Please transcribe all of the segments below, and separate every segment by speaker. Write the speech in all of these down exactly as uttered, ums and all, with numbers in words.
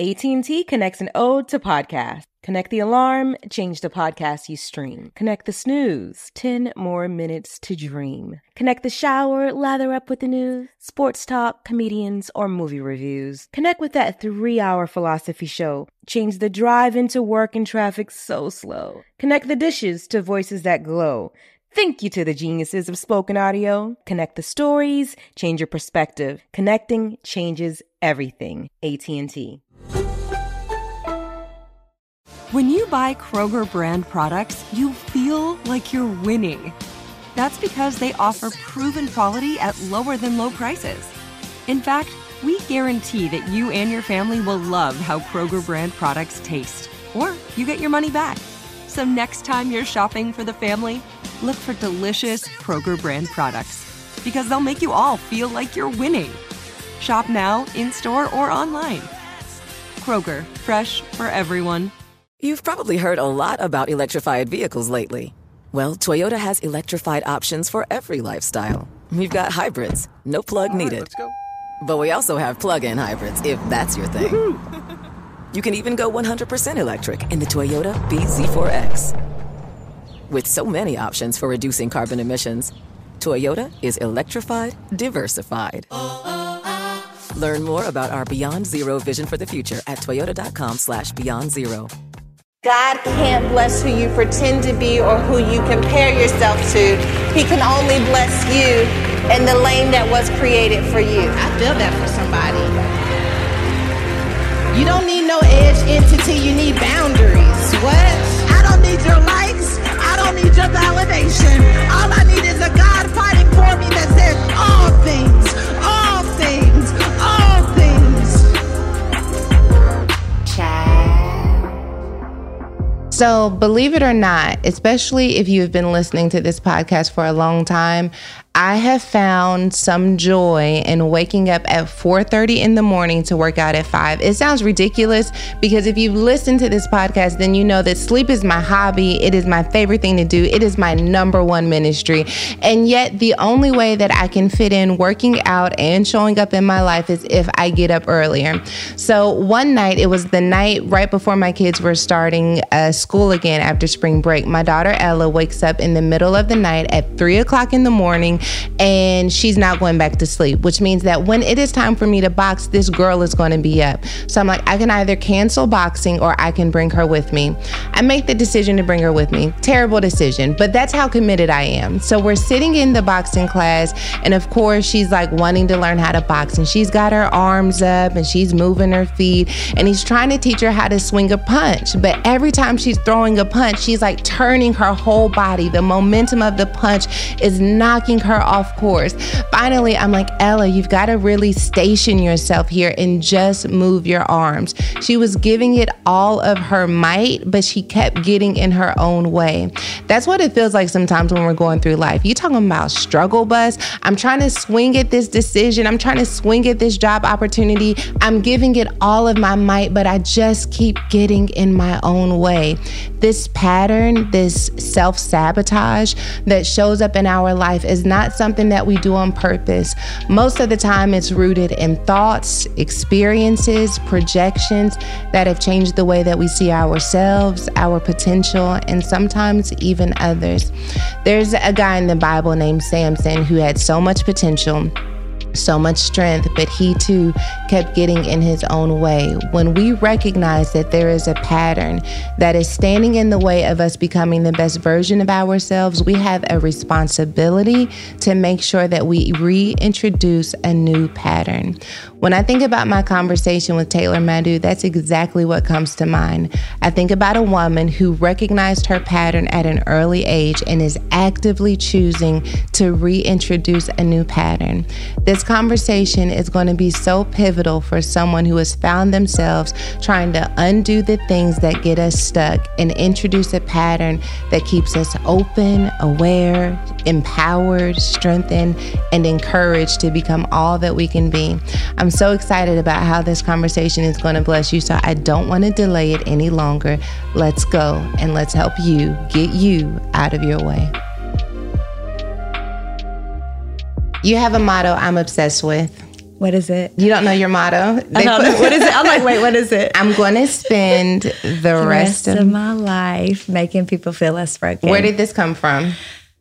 Speaker 1: A T and T connects an ode to podcasts. Connect the alarm, change the podcast you stream. Connect the snooze, ten more minutes to dream. Connect the shower, lather up with the news, sports talk, comedians, or movie reviews. Connect with that three-hour philosophy show. Change the drive into work and traffic so slow. Connect the dishes to voices that glow. Thank you to the geniuses of spoken audio. Connect the stories, change your perspective. Connecting changes everything. A T and T.
Speaker 2: When you buy Kroger brand products, you feel like you're winning. That's because they offer proven quality at lower than low prices. In fact, we guarantee that you and your family will love how Kroger brand products taste, or you get your money back. So next time you're shopping for the family, look for delicious Kroger brand products, because they'll make you all feel like you're winning. Shop now, in-store, or online. Kroger, fresh for everyone.
Speaker 3: You've probably heard a lot about electrified vehicles lately. Well, Toyota has electrified options for every lifestyle. We've got hybrids, no plug needed.
Speaker 4: Let's go.
Speaker 3: But we also have plug-in hybrids, if that's your thing. You can even go one hundred percent electric in the Toyota B Z four X. With so many options for reducing carbon emissions, Toyota is electrified, diversified. Learn more about our Beyond Zero vision for the future at toyota.com slash beyond zero.
Speaker 5: God can't bless who you pretend to be or who you compare yourself to. He can only bless you in the lane that was created for you.
Speaker 6: I feel that for somebody. You don't need no edge entity, you need boundaries. What? I don't need your likes. I don't need your validation. All I need is a God fighting for me that says all things, all things, all things.
Speaker 7: Child. So, believe it or not, especially if you have been listening to this podcast for a long time, I have found some joy in waking up at four thirty in the morning to work out at five. It sounds ridiculous because if you've listened to this podcast, then you know that sleep is my hobby. It is my favorite thing to do. It is my number one ministry. And yet the only way that I can fit in working out and showing up in my life is if I get up earlier. So one night, it was the night right before my kids were starting uh, school again after spring break. My daughter Ella wakes up in the middle of the night at three o'clock in the morning, and she's not going back to sleep, which means that when it is time for me to box, this girl is going to be up. So I'm like, I can either cancel boxing or I can bring her with me. I make the decision to bring her with me. Terrible decision, but that's how committed I am. So we're sitting in the boxing class, and of course she's like wanting to learn how to box, and she's got her arms up and she's moving her feet, and he's trying to teach her how to swing a punch. But every time she's throwing a punch, she's like turning her whole body. The momentum of the punch is knocking her off course. Finally, I'm like, Ella, you've got to really station yourself here and just move your arms. She was giving it all of her might, but she kept getting in her own way. That's what it feels like sometimes when we're going through life. You talking about struggle bus? I'm trying to swing at this decision. I'm trying to swing at this job opportunity. I'm giving it all of my might, but I just keep getting in my own way. This pattern, this self-sabotage that shows up in our life is not something that we do on purpose. Most of the time, it's rooted in thoughts, experiences, projections that have changed the way that we see ourselves, our potential, and sometimes even others. There's a guy in the Bible named Samson who had so much potential, so much strength, but he too kept getting in his own way. When we recognize that there is a pattern that is standing in the way of us becoming the best version of ourselves, we have a responsibility to make sure that we reintroduce a new pattern. When I think about my conversation with Taylor Madu, that's exactly what comes to mind. I think about a woman who recognized her pattern at an early age and is actively choosing to reintroduce a new pattern. This conversation is going to be so pivotal for someone who has found themselves trying to undo the things that get us stuck and introduce a pattern that keeps us open, aware, empowered, strengthened, and encouraged to become all that we can be. I'm so excited about how this conversation is going to bless you, so I don't want to delay it any longer. Let's go and let's help you get you out of your way. You have a motto I'm obsessed with.
Speaker 4: What is it?
Speaker 7: You don't know your motto?
Speaker 4: I don't know. What is it? I'm like, wait, what is it?
Speaker 7: I'm going to spend the,
Speaker 4: the
Speaker 7: rest,
Speaker 4: rest of, of my life making people feel less broken.
Speaker 7: Where did this come from?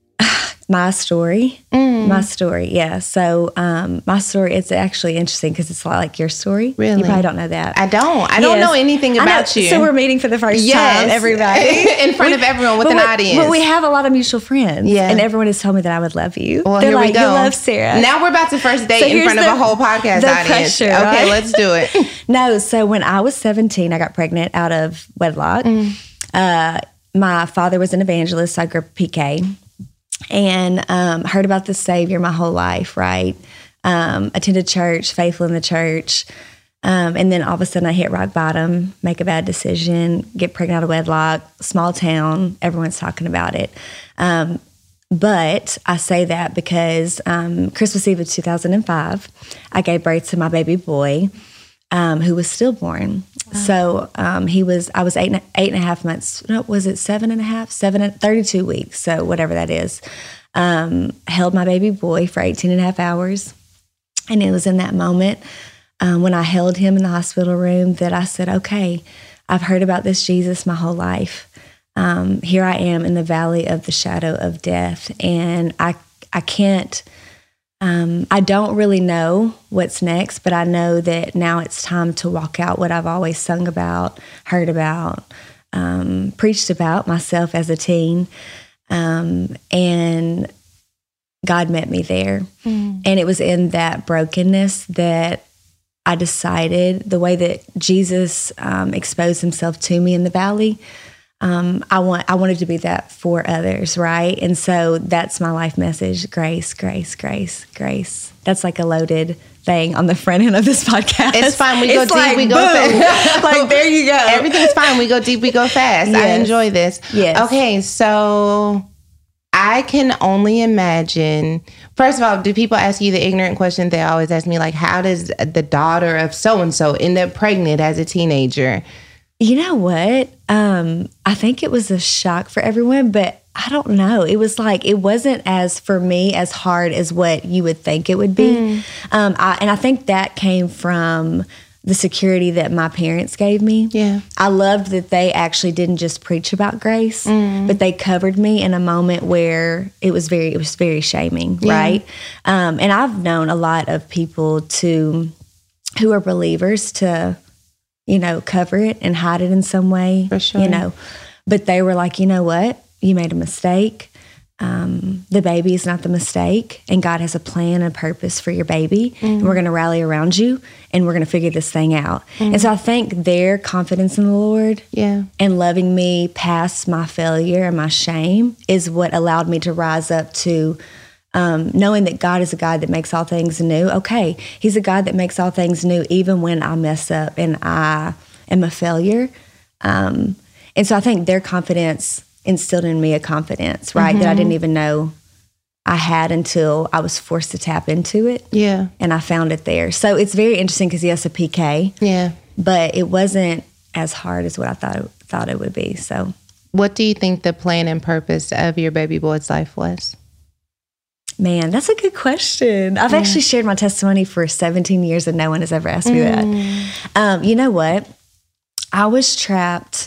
Speaker 4: My story. Mm. My story, yeah. So um, my story, it's actually interesting because it's a lot like your story.
Speaker 7: Really?
Speaker 4: You probably don't know that.
Speaker 7: I don't. I yes. don't know anything about
Speaker 4: know.
Speaker 7: you.
Speaker 4: So we're meeting for the first
Speaker 7: yes.
Speaker 4: time, everybody.
Speaker 7: In front
Speaker 4: we,
Speaker 7: of everyone with an
Speaker 4: we,
Speaker 7: audience.
Speaker 4: But we have a lot of mutual friends.
Speaker 7: Yeah.
Speaker 4: And everyone has told me that I would love you.
Speaker 7: Well,
Speaker 4: They're
Speaker 7: here
Speaker 4: like,
Speaker 7: we go.
Speaker 4: You love Sarah.
Speaker 7: Now we're about to first date
Speaker 4: so
Speaker 7: in front
Speaker 4: the,
Speaker 7: of a whole podcast
Speaker 4: the
Speaker 7: audience.
Speaker 4: Pressure,
Speaker 7: okay,
Speaker 4: right?
Speaker 7: let's do it.
Speaker 4: No, so when I was seventeen, I got pregnant out of wedlock. Mm. Uh, my father was an evangelist, so I grew up P K. And um, heard about the Savior my whole life, right? Um, attended church, faithful in the church. Um, and then all of a sudden I hit rock bottom, make a bad decision, get pregnant out of wedlock, small town, everyone's talking about it. Um, but I say that because um, Christmas Eve of two thousand five, I gave birth to my baby boy, um, who was stillborn. Oh. So um, he was, I was eight and, eight and a half months, no, was it seven and a half? Seven, thirty-two weeks, so whatever that is. Um, held my baby boy for eighteen and a half hours. And it was in that moment um, when I held him in the hospital room that I said, okay, I've heard about this Jesus my whole life. Um, here I am in the valley of the shadow of death. And I, I can't, Um, I don't really know what's next, but I know that now it's time to walk out what I've always sung about, heard about, um, preached about myself as a teen. Um, and God met me there. Mm. And it was in that brokenness that I decided the way that Jesus um, exposed himself to me in the valley, Um, I want. I wanted to be that for others, right? And so that's my life message: grace, grace, grace, grace. That's like a loaded thing on the front end of this podcast.
Speaker 7: It's fine. We go
Speaker 4: it's
Speaker 7: deep.
Speaker 4: Like,
Speaker 7: we go
Speaker 4: boom.
Speaker 7: fast.
Speaker 4: Like there you go.
Speaker 7: Everything's fine. We go deep. We go fast.
Speaker 4: Yes.
Speaker 7: I enjoy this.
Speaker 4: Yes.
Speaker 7: Okay, so I can only imagine. First of all, do people ask you the ignorant question they always ask me, like, how does the daughter of so and so end up pregnant as a teenager?
Speaker 4: You know what? Um, I think it was a shock for everyone, but I don't know. It was like, it wasn't as, for me, as hard as what you would think it would be. Mm. Um, I, and I think that came from the security that my parents gave me.
Speaker 7: Yeah.
Speaker 4: I loved that they actually didn't just preach about grace, mm. but they covered me in a moment where it was very, it was very shaming, yeah. right? Um, and I've known a lot of people to, who are believers to, you know, cover it and hide it in some way,
Speaker 7: for sure.
Speaker 4: you know, but they were like, you know what, you made a mistake. Um, the baby is not the mistake, and God has a plan and purpose for your baby, mm. and we're going to rally around you, and we're going to figure this thing out. Mm. And so I think their confidence in the Lord,
Speaker 7: yeah,
Speaker 4: and loving me past my failure and my shame is what allowed me to rise up to um, knowing that God is a God that makes all things new. Okay, He's a God that makes all things new, even when I mess up and I am a failure. Um, and so I think their confidence instilled in me a confidence, right, mm-hmm. that I didn't even know I had until I was forced to tap into it.
Speaker 7: Yeah.
Speaker 4: And I found it there. So it's very interesting because, yes, a P K.
Speaker 7: Yeah.
Speaker 4: But it wasn't as hard as what I thought it, thought it would be. So,
Speaker 7: what do you think the plan and purpose of your baby boy's life was?
Speaker 4: Man, that's a good question. I've yeah. actually shared my testimony for seventeen years and no one has ever asked me mm. that. Um, you know what? I was trapped.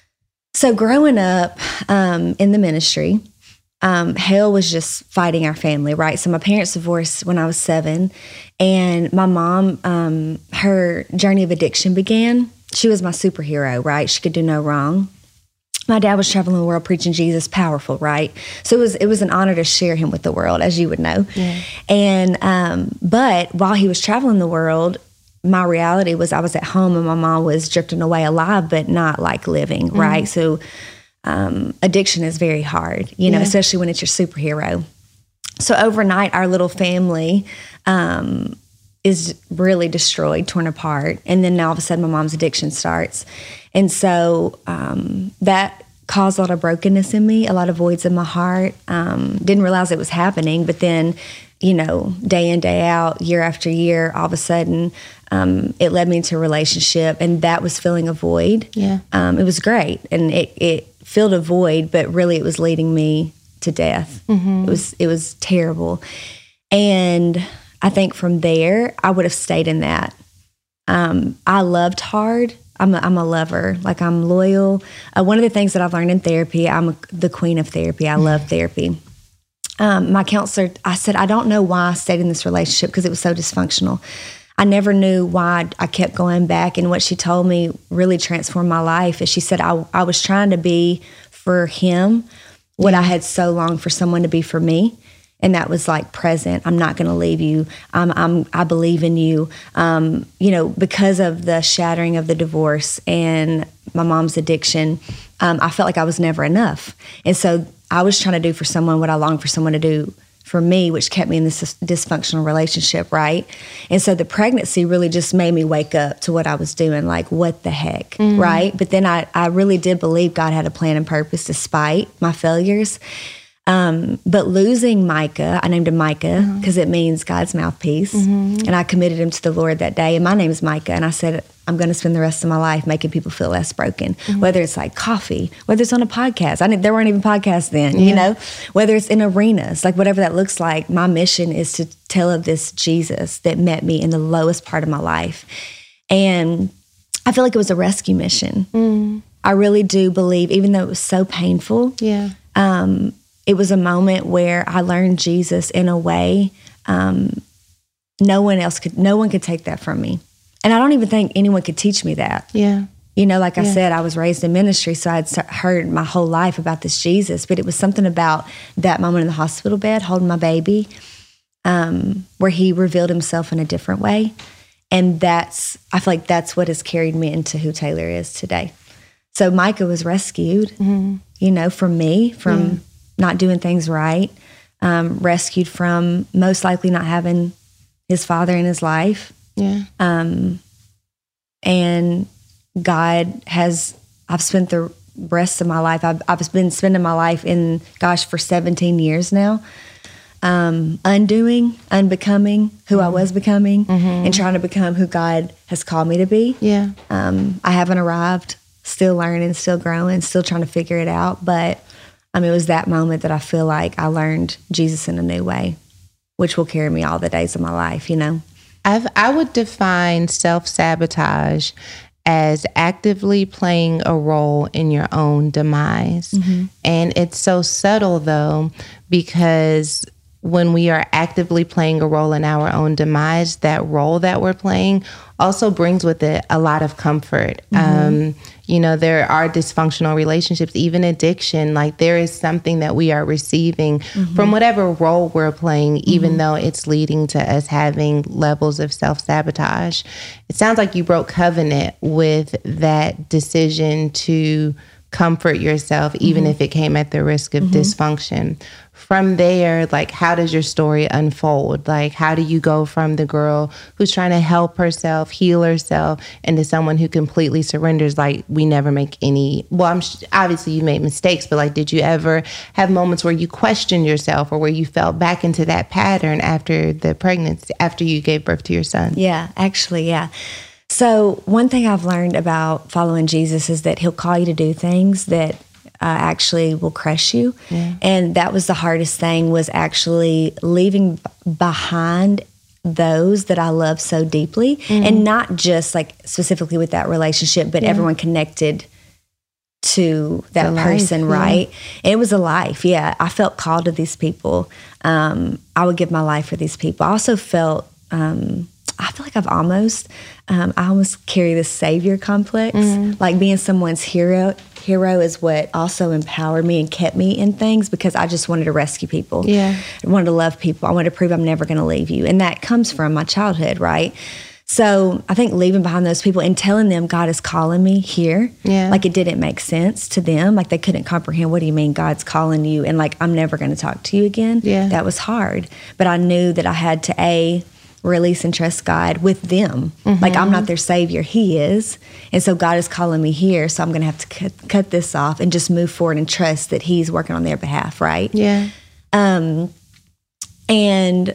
Speaker 4: So growing up um, in the ministry, um, hell was just fighting our family, right? So my parents divorced when I was seven, and my mom, um, her journey of addiction began. She was my superhero, right? She could do no wrong. My dad was traveling the world preaching Jesus, powerful, right? So it was it was an honor to share him with the world, as you would know. Yeah. And um, but while he was traveling the world, my reality was I was at home and my mom was drifting away alive, but not like living, mm-hmm. right? So um, addiction is very hard, you know, yeah. especially when it's your superhero. So overnight, our little family um, is really destroyed, torn apart. And then now all of a sudden my mom's addiction starts. And so um, that caused a lot of brokenness in me, a lot of voids in my heart. Um, didn't realize it was happening, but then, you know, day in, day out, year after year, all of a sudden, um, it led me into a relationship, and that was filling a void.
Speaker 7: Yeah.
Speaker 4: Um, it was great, and it, it filled a void, but really it was leading me to death. Mm-hmm. It was it was terrible. And I think from there, I would have stayed in that. Um, I loved hard. I'm a, I'm a lover. Like, I'm loyal. Uh, one of the things that I've learned in therapy, I'm a, the queen of therapy. I love therapy. Um, my counselor, I said, I don't know why I stayed in this relationship because it was so dysfunctional. I never knew why I kept going back. And what she told me really transformed my life. Is she said, I, I was trying to be for him what I had so longed for someone to be for me. And that was like present. I'm not going to leave you. I'm, I'm, I believe in you. Um, you know, because of the shattering of the divorce and my mom's addiction, um, I felt like I was never enough. And so I was trying to do for someone what I longed for someone to do for me, which kept me in this dysfunctional relationship, right? And so the pregnancy really just made me wake up to what I was doing, like, what the heck, mm-hmm. right? But then I, I really did believe God had a plan and purpose despite my failures. Um, but losing Micah, I named him Micah because mm-hmm. it means God's mouthpiece. Mm-hmm. And I committed him to the Lord that day. And my name is Micah. And I said, I'm going to spend the rest of my life making people feel less broken, mm-hmm. whether it's like coffee, whether it's on a podcast. I mean, there weren't even podcasts then, yeah. you know, whether it's in arenas, like whatever that looks like. My mission is to tell of this Jesus that met me in the lowest part of my life. And I feel like it was a rescue mission. Mm. I really do believe, even though it was so painful, yeah. um, it was a moment where I learned Jesus in a way um, no one else could, no one could take that from me. And I don't even think anyone could teach me that. Yeah. You know, like yeah. I said, I was raised in ministry, so I'd heard my whole life about this Jesus, but it was something about that moment in the hospital bed, holding my baby, um, where he revealed himself in a different way. And that's, I feel like that's what has carried me into who Taylor is today. So Micah was rescued, mm-hmm. you know, from me, from yeah. not doing things right, um, rescued from most likely not having his father in his life. Yeah. Um, and God has, I've spent the rest of my life, I've, I've been spending my life in, gosh, for seventeen years now, um, undoing, unbecoming who mm-hmm. I was becoming mm-hmm. and trying to become who God has called me to be. Yeah. Um, I haven't arrived, still learning, still growing, still trying to figure it out. But I mean, it was that moment that I feel like I learned Jesus in a new way, which will carry me all the days of my life, you know?
Speaker 7: I've, I would define self-sabotage as actively playing a role in your own demise. Mm-hmm. And it's so subtle, though, because when we are actively playing a role in our own demise, that role that we're playing also brings with it a lot of comfort. Mm-hmm. Um, you know, there are dysfunctional relationships, even addiction. Like, there is something that we are receiving mm-hmm. from whatever role we're playing, even mm-hmm. though it's leading to us having levels of self-sabotage. It sounds like you broke covenant with that decision to comfort yourself, even mm-hmm. if it came at the risk of mm-hmm. dysfunction. From there, like, how does your story unfold? Like, how do you go from the girl who's trying to help herself, heal herself, into someone who completely surrenders? Like, we never make any, well, I'm obviously you made mistakes, but like, did you ever have moments where you questioned yourself or where you fell back into that pattern after the pregnancy, after you gave birth to your son?
Speaker 4: Yeah, actually, yeah. So one thing I've learned about following Jesus is that he'll call you to do things that Uh, actually will crush you. Yeah. And that was the hardest thing, was actually leaving b- behind those that I love so deeply. Mm-hmm. And not just like specifically with that relationship, but yeah. everyone connected to that the person, life, right? Yeah. And it was a life. Yeah. I felt called to these people. Um, I would give my life for these people. I also felt, um, I feel like I've almost, um, I almost carry this savior complex, mm-hmm. like being someone's hero. Hero is what also empowered me and kept me in things, because I just wanted to rescue people. Yeah. I wanted to love people. I wanted to prove I'm never going to leave you. And that comes from my childhood, right? So I think leaving behind those people and telling them God is calling me here, yeah. like it didn't make sense to them. Like they couldn't comprehend, what do you mean God's calling you? And like, I'm never going to talk to you again. Yeah. That was hard. But I knew that I had to, A, release and trust God with them. Mm-hmm. Like, I'm not their savior, he is. And so God is calling me here, so I'm going to have to cut, cut this off and just move forward and trust that he's working on their behalf, right? Yeah. Um, and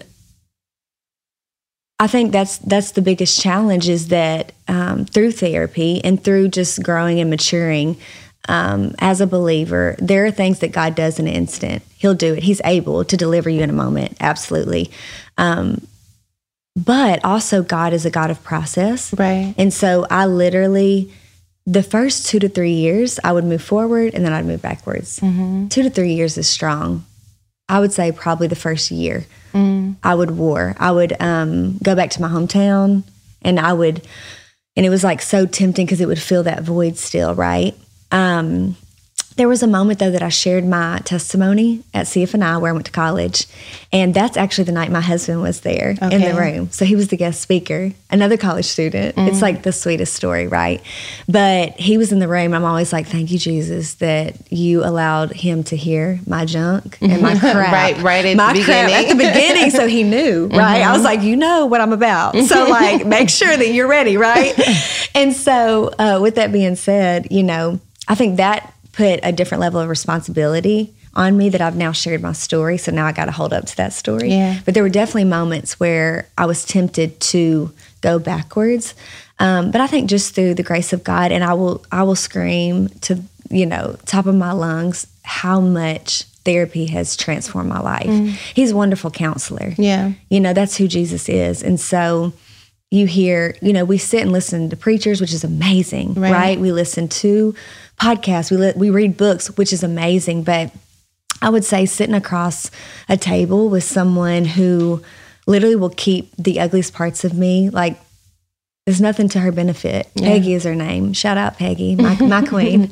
Speaker 4: I think that's that's the biggest challenge, is that um, through therapy and through just growing and maturing um, as a believer, there are things that God does in an instant. He'll do it. He's able to deliver you in a moment, absolutely. Um but also God is a God of process.
Speaker 7: Right.
Speaker 4: And so I literally, the first two to three years, I would move forward and then I'd move backwards. Mm-hmm. Two to three years is strong. I would say probably the first year. Mm. I would war. I would um, go back to my hometown and I would, and it was like so tempting because it would fill that void still, right? Um, there was a moment though that I shared my testimony at C F N I where I went to college. And that's actually the night my husband was there okay. in the room. So he was the guest speaker, another college student. Mm. It's like the sweetest story, right? But he was in the room. I'm always like, thank you, Jesus, that you allowed him to hear my junk and my crap.
Speaker 7: right, right at
Speaker 4: my
Speaker 7: the
Speaker 4: crap
Speaker 7: beginning.
Speaker 4: at the beginning. So he knew, right? Mm-hmm. I was like, you know what I'm about. So like, make sure that you're ready, right? And so uh, with that being said, you know, I think that put a different level of responsibility on me that I've now shared my story. So now I got to hold up to that story.
Speaker 7: Yeah.
Speaker 4: But there were definitely moments where I was tempted to go backwards. Um, but I think just through the grace of God, and I will, I will scream to, you know, top of my lungs, how much therapy has transformed my life. Mm. He's a wonderful counselor.
Speaker 7: Yeah.
Speaker 4: You know, that's who Jesus is. And so you hear, you know, we sit and listen to preachers, which is amazing, right? right? We listen to podcasts, we li- we read books, which is amazing. But I would say sitting across a table with someone who literally will keep the ugliest parts of me, like there's nothing to her benefit. Yeah. Peggy is her name. Shout out Peggy, my, my queen.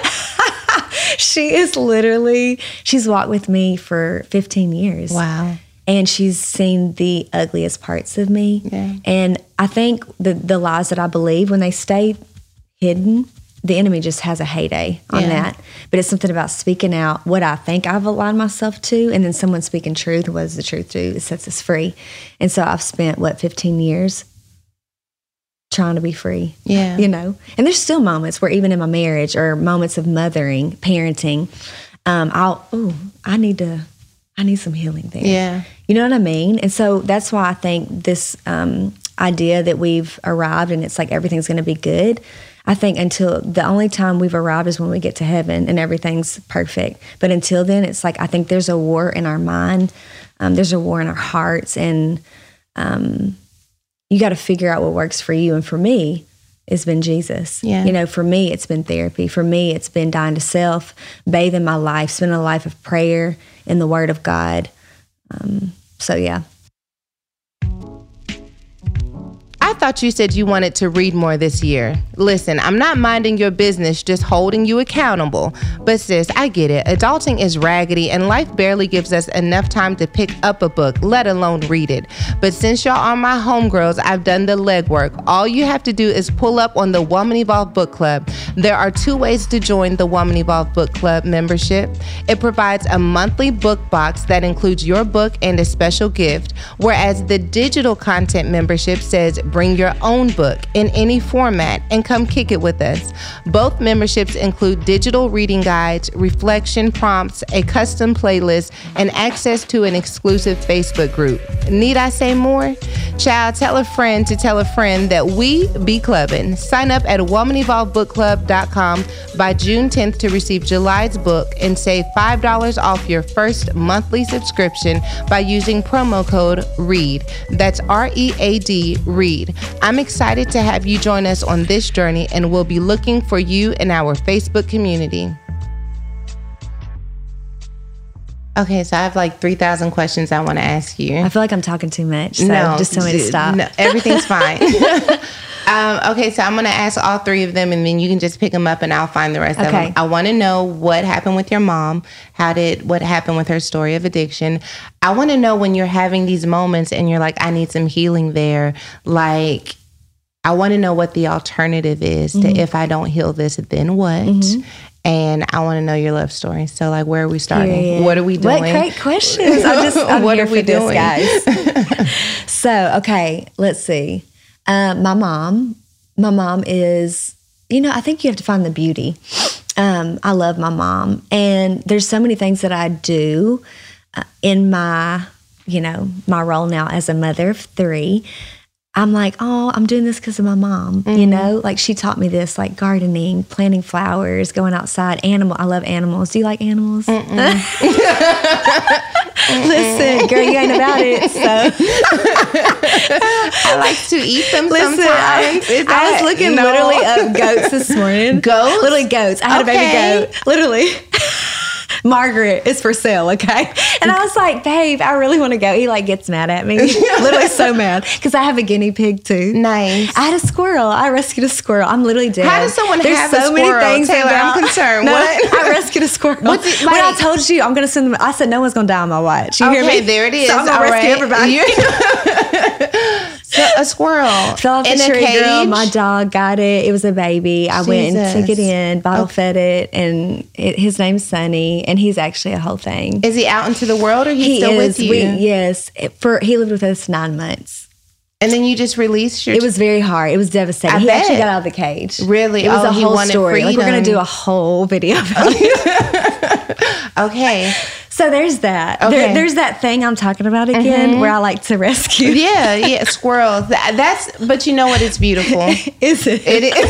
Speaker 4: She is literally, she's walked with me for fifteen years.
Speaker 7: Wow.
Speaker 4: And she's seen the ugliest parts of me.
Speaker 7: Yeah.
Speaker 4: And I think the the lies that I believe, when they stay hidden, the enemy just has a heyday on yeah. that. But it's something about speaking out what I think I've aligned myself to, and then someone speaking truth. What does the truth do? It sets us free. And so I've spent, what, fifteen years trying to be free.
Speaker 7: Yeah.
Speaker 4: You know? And there's still moments where even in my marriage or moments of mothering, parenting, um, I'll, oh, I need to, I need some healing there.
Speaker 7: Yeah.
Speaker 4: You know what I mean? And so that's why I think this um, idea that we've arrived and it's like everything's going to be good, I think until the only time we've arrived is when we get to heaven and everything's perfect. But until then, it's like I think there's a war in our mind. Um, there's a war in our hearts. And um, you got to figure out what works for you. And for me, it's been Jesus.
Speaker 7: Yeah.
Speaker 4: You know, for me, it's been therapy. For me, it's been dying to self, bathing my life, spending a life of prayer in the Word of God. Um, so, yeah.
Speaker 7: I thought you said you wanted to read more this year. Listen, I'm not minding your business, just holding you accountable. But sis, I get it. Adulting is raggedy and life barely gives us enough time to pick up a book, let alone read it. But since y'all are my homegirls, I've done the legwork. All you have to do is pull up on the Woman Evolved Book Club. There are two ways to join the Woman Evolved Book Club membership. It provides a monthly book box that includes your book and a special gift, whereas the digital content membership says bring your own book in any format and come kick it with us. Both memberships include digital reading guides, reflection prompts, a custom playlist, and access to an exclusive Facebook group. Need I say more? Child, tell a friend to tell a friend that we be clubbing. Sign up at woman evolved book club dot com by June tenth to receive July's book and save five dollars off your first monthly subscription by using promo code READ. That's R E A D, READ. I'm excited to have you join us on this journey, and we'll be looking for you in our Facebook community. Okay, so I have like three thousand questions I want to ask you.
Speaker 4: I feel like I'm talking too much, so
Speaker 7: no,
Speaker 4: just tell me to stop.
Speaker 7: No, everything's fine. um, okay, so I'm going to ask all three of them, and then you can just pick them up, and I'll find the rest
Speaker 4: okay.
Speaker 7: of them. I want to know what happened with your mom. How did what happened with her story of addiction? I want to know when you're having these moments, and you're like, I need some healing there. Like, I want to know what the alternative is mm-hmm. to if I don't heal this, then what? Mm-hmm. And I want to know your love story. So, like, where are we starting? Yeah. What are we doing?
Speaker 4: What great questions! I'm just I'm
Speaker 7: what
Speaker 4: here
Speaker 7: are we
Speaker 4: for this,
Speaker 7: doing,
Speaker 4: guys? So, okay, let's see. Uh, my mom, my mom is, you know, I think you have to find the beauty. Um, I love my mom, and there's so many things that I do uh, in my, you know, my role now as a mother of three. I'm like, oh, I'm doing this because of my mom, mm-hmm. you know? Like, she taught me this, like gardening, planting flowers, going outside, animal. I love animals. Do you like animals? Listen, girl, you ain't about it. So
Speaker 7: I like to eat them
Speaker 4: Listen,
Speaker 7: sometimes.
Speaker 4: I,
Speaker 7: Is
Speaker 4: I
Speaker 7: that-
Speaker 4: was looking
Speaker 7: no.
Speaker 4: literally up goats this morning.
Speaker 7: Goats?
Speaker 4: Literally goats. I had
Speaker 7: Okay.
Speaker 4: a baby goat. Literally. Margaret is for sale, okay? And I was like, babe, I really want to go. He like gets mad at me. Literally so mad. Because I have a guinea pig too.
Speaker 7: Nice.
Speaker 4: I had a squirrel. I rescued a squirrel. I'm literally dead.
Speaker 7: How does someone
Speaker 4: There's
Speaker 7: have
Speaker 4: so
Speaker 7: a
Speaker 4: many
Speaker 7: squirrel?
Speaker 4: things
Speaker 7: Taylor,
Speaker 4: about-
Speaker 7: I'm concerned.
Speaker 4: No,
Speaker 7: What?
Speaker 4: I rescued a squirrel.
Speaker 7: What's it
Speaker 4: when I
Speaker 7: like?
Speaker 4: told you I'm going to send them, I said no one's going to die on my watch. You hear
Speaker 7: Okay,
Speaker 4: me?
Speaker 7: there it is.
Speaker 4: So I'm going
Speaker 7: All
Speaker 4: to rescue
Speaker 7: right.
Speaker 4: everybody.
Speaker 7: You- so a squirrel
Speaker 4: Fell off
Speaker 7: in
Speaker 4: the
Speaker 7: a
Speaker 4: tree,
Speaker 7: cage.
Speaker 4: girl. My dog got it. It was a baby. I went and took it
Speaker 7: Jesus.
Speaker 4: in, bottle fed it, and it, his name's Sonny, and he's actually a whole thing.
Speaker 7: Is he out into the world, or he's
Speaker 4: he
Speaker 7: still
Speaker 4: is.
Speaker 7: with you?
Speaker 4: We, yes, It- for he lived with us nine months.
Speaker 7: And then you just released your.
Speaker 4: It was very hard. It was devastating.
Speaker 7: I
Speaker 4: he
Speaker 7: bet.
Speaker 4: actually got out of the cage.
Speaker 7: Really?
Speaker 4: It was
Speaker 7: Oh,
Speaker 4: a
Speaker 7: he
Speaker 4: whole
Speaker 7: wanted
Speaker 4: story. Like we're gonna
Speaker 7: freedom.
Speaker 4: do a whole video about it.
Speaker 7: Okay.
Speaker 4: So there's that.
Speaker 7: Okay.
Speaker 4: There, there's that thing I'm talking about again, where I like to rescue.
Speaker 7: Yeah, yeah, squirrels. That, that's. But you know what? It's beautiful.
Speaker 4: Is it?
Speaker 7: It is.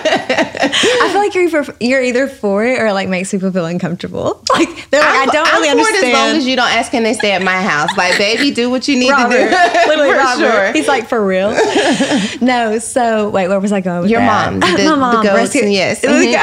Speaker 4: I feel like you're either, you're either for it or it like makes people feel uncomfortable. Like they're like,
Speaker 7: I'm,
Speaker 4: I don't
Speaker 7: I'm
Speaker 4: really
Speaker 7: for
Speaker 4: understand.
Speaker 7: it as long as you don't ask, can they stay at my house? Like, baby, do what you need
Speaker 4: Robert,
Speaker 7: to do.
Speaker 4: literally
Speaker 7: For
Speaker 4: Robert.
Speaker 7: sure.
Speaker 4: He's like, for real? No. So wait, where was I going with
Speaker 7: Your
Speaker 4: that?
Speaker 7: mom, the-
Speaker 4: My mom,
Speaker 7: the goats,
Speaker 4: rescue-
Speaker 7: yes.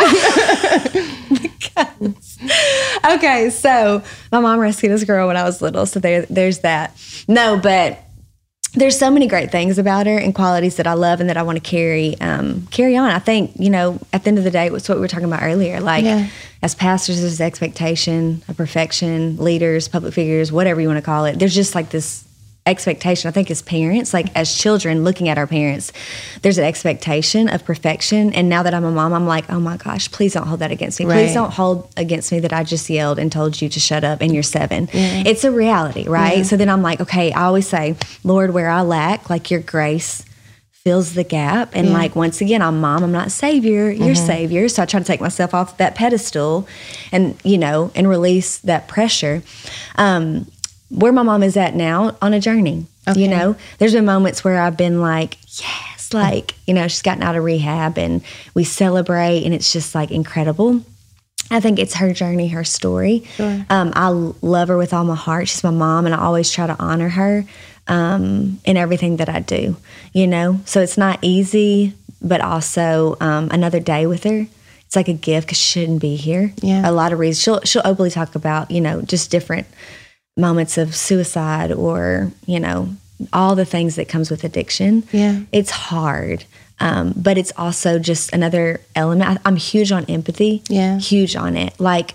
Speaker 4: The goats. Okay, so my mom rescued this girl when I was little, so there, there's that. No, but there's so many great things about her and qualities that I love and that I want to carry um, carry on. I think, you know, at the end of the day, it's what we were talking about earlier. Like,
Speaker 7: Yeah.
Speaker 4: as pastors, there's expectation of perfection, leaders, public figures, whatever you want to call it. There's just like this expectation. I think as parents, like as children looking at our parents, there's an expectation of perfection. And now that I'm a mom, I'm like, oh my gosh, please don't hold that against me.
Speaker 7: Right.
Speaker 4: Please don't hold against me that I just yelled and told you to shut up and you're seven. It's a reality, right?
Speaker 7: Yeah.
Speaker 4: So then I'm like, okay, I always say, Lord, where I lack, like your grace fills the gap. And
Speaker 7: Yeah.
Speaker 4: like, once again, I'm mom, I'm not savior, you're savior. So I try to take myself off that pedestal and, you know, and release that pressure. Um, where my mom is at now on a journey,
Speaker 7: Okay.
Speaker 4: you know, there's been moments where I've been like, yes, like, you know, she's gotten out of rehab and we celebrate and it's just like incredible. I think it's her journey, her story.
Speaker 7: Sure.
Speaker 4: Um, I love her with all my heart. She's my mom and I always try to honor her um, in everything that I do, you know? So it's not easy, but also um, another day with her. It's like a gift because she shouldn't be here.
Speaker 7: Yeah.
Speaker 4: A lot of reasons. She'll, she'll openly talk about, you know, just different moments of suicide or, you know, all the things that comes with addiction.
Speaker 7: Yeah.
Speaker 4: It's hard. Um, but it's also just another element. I, I'm huge on empathy.
Speaker 7: Yeah.
Speaker 4: Huge on it. Like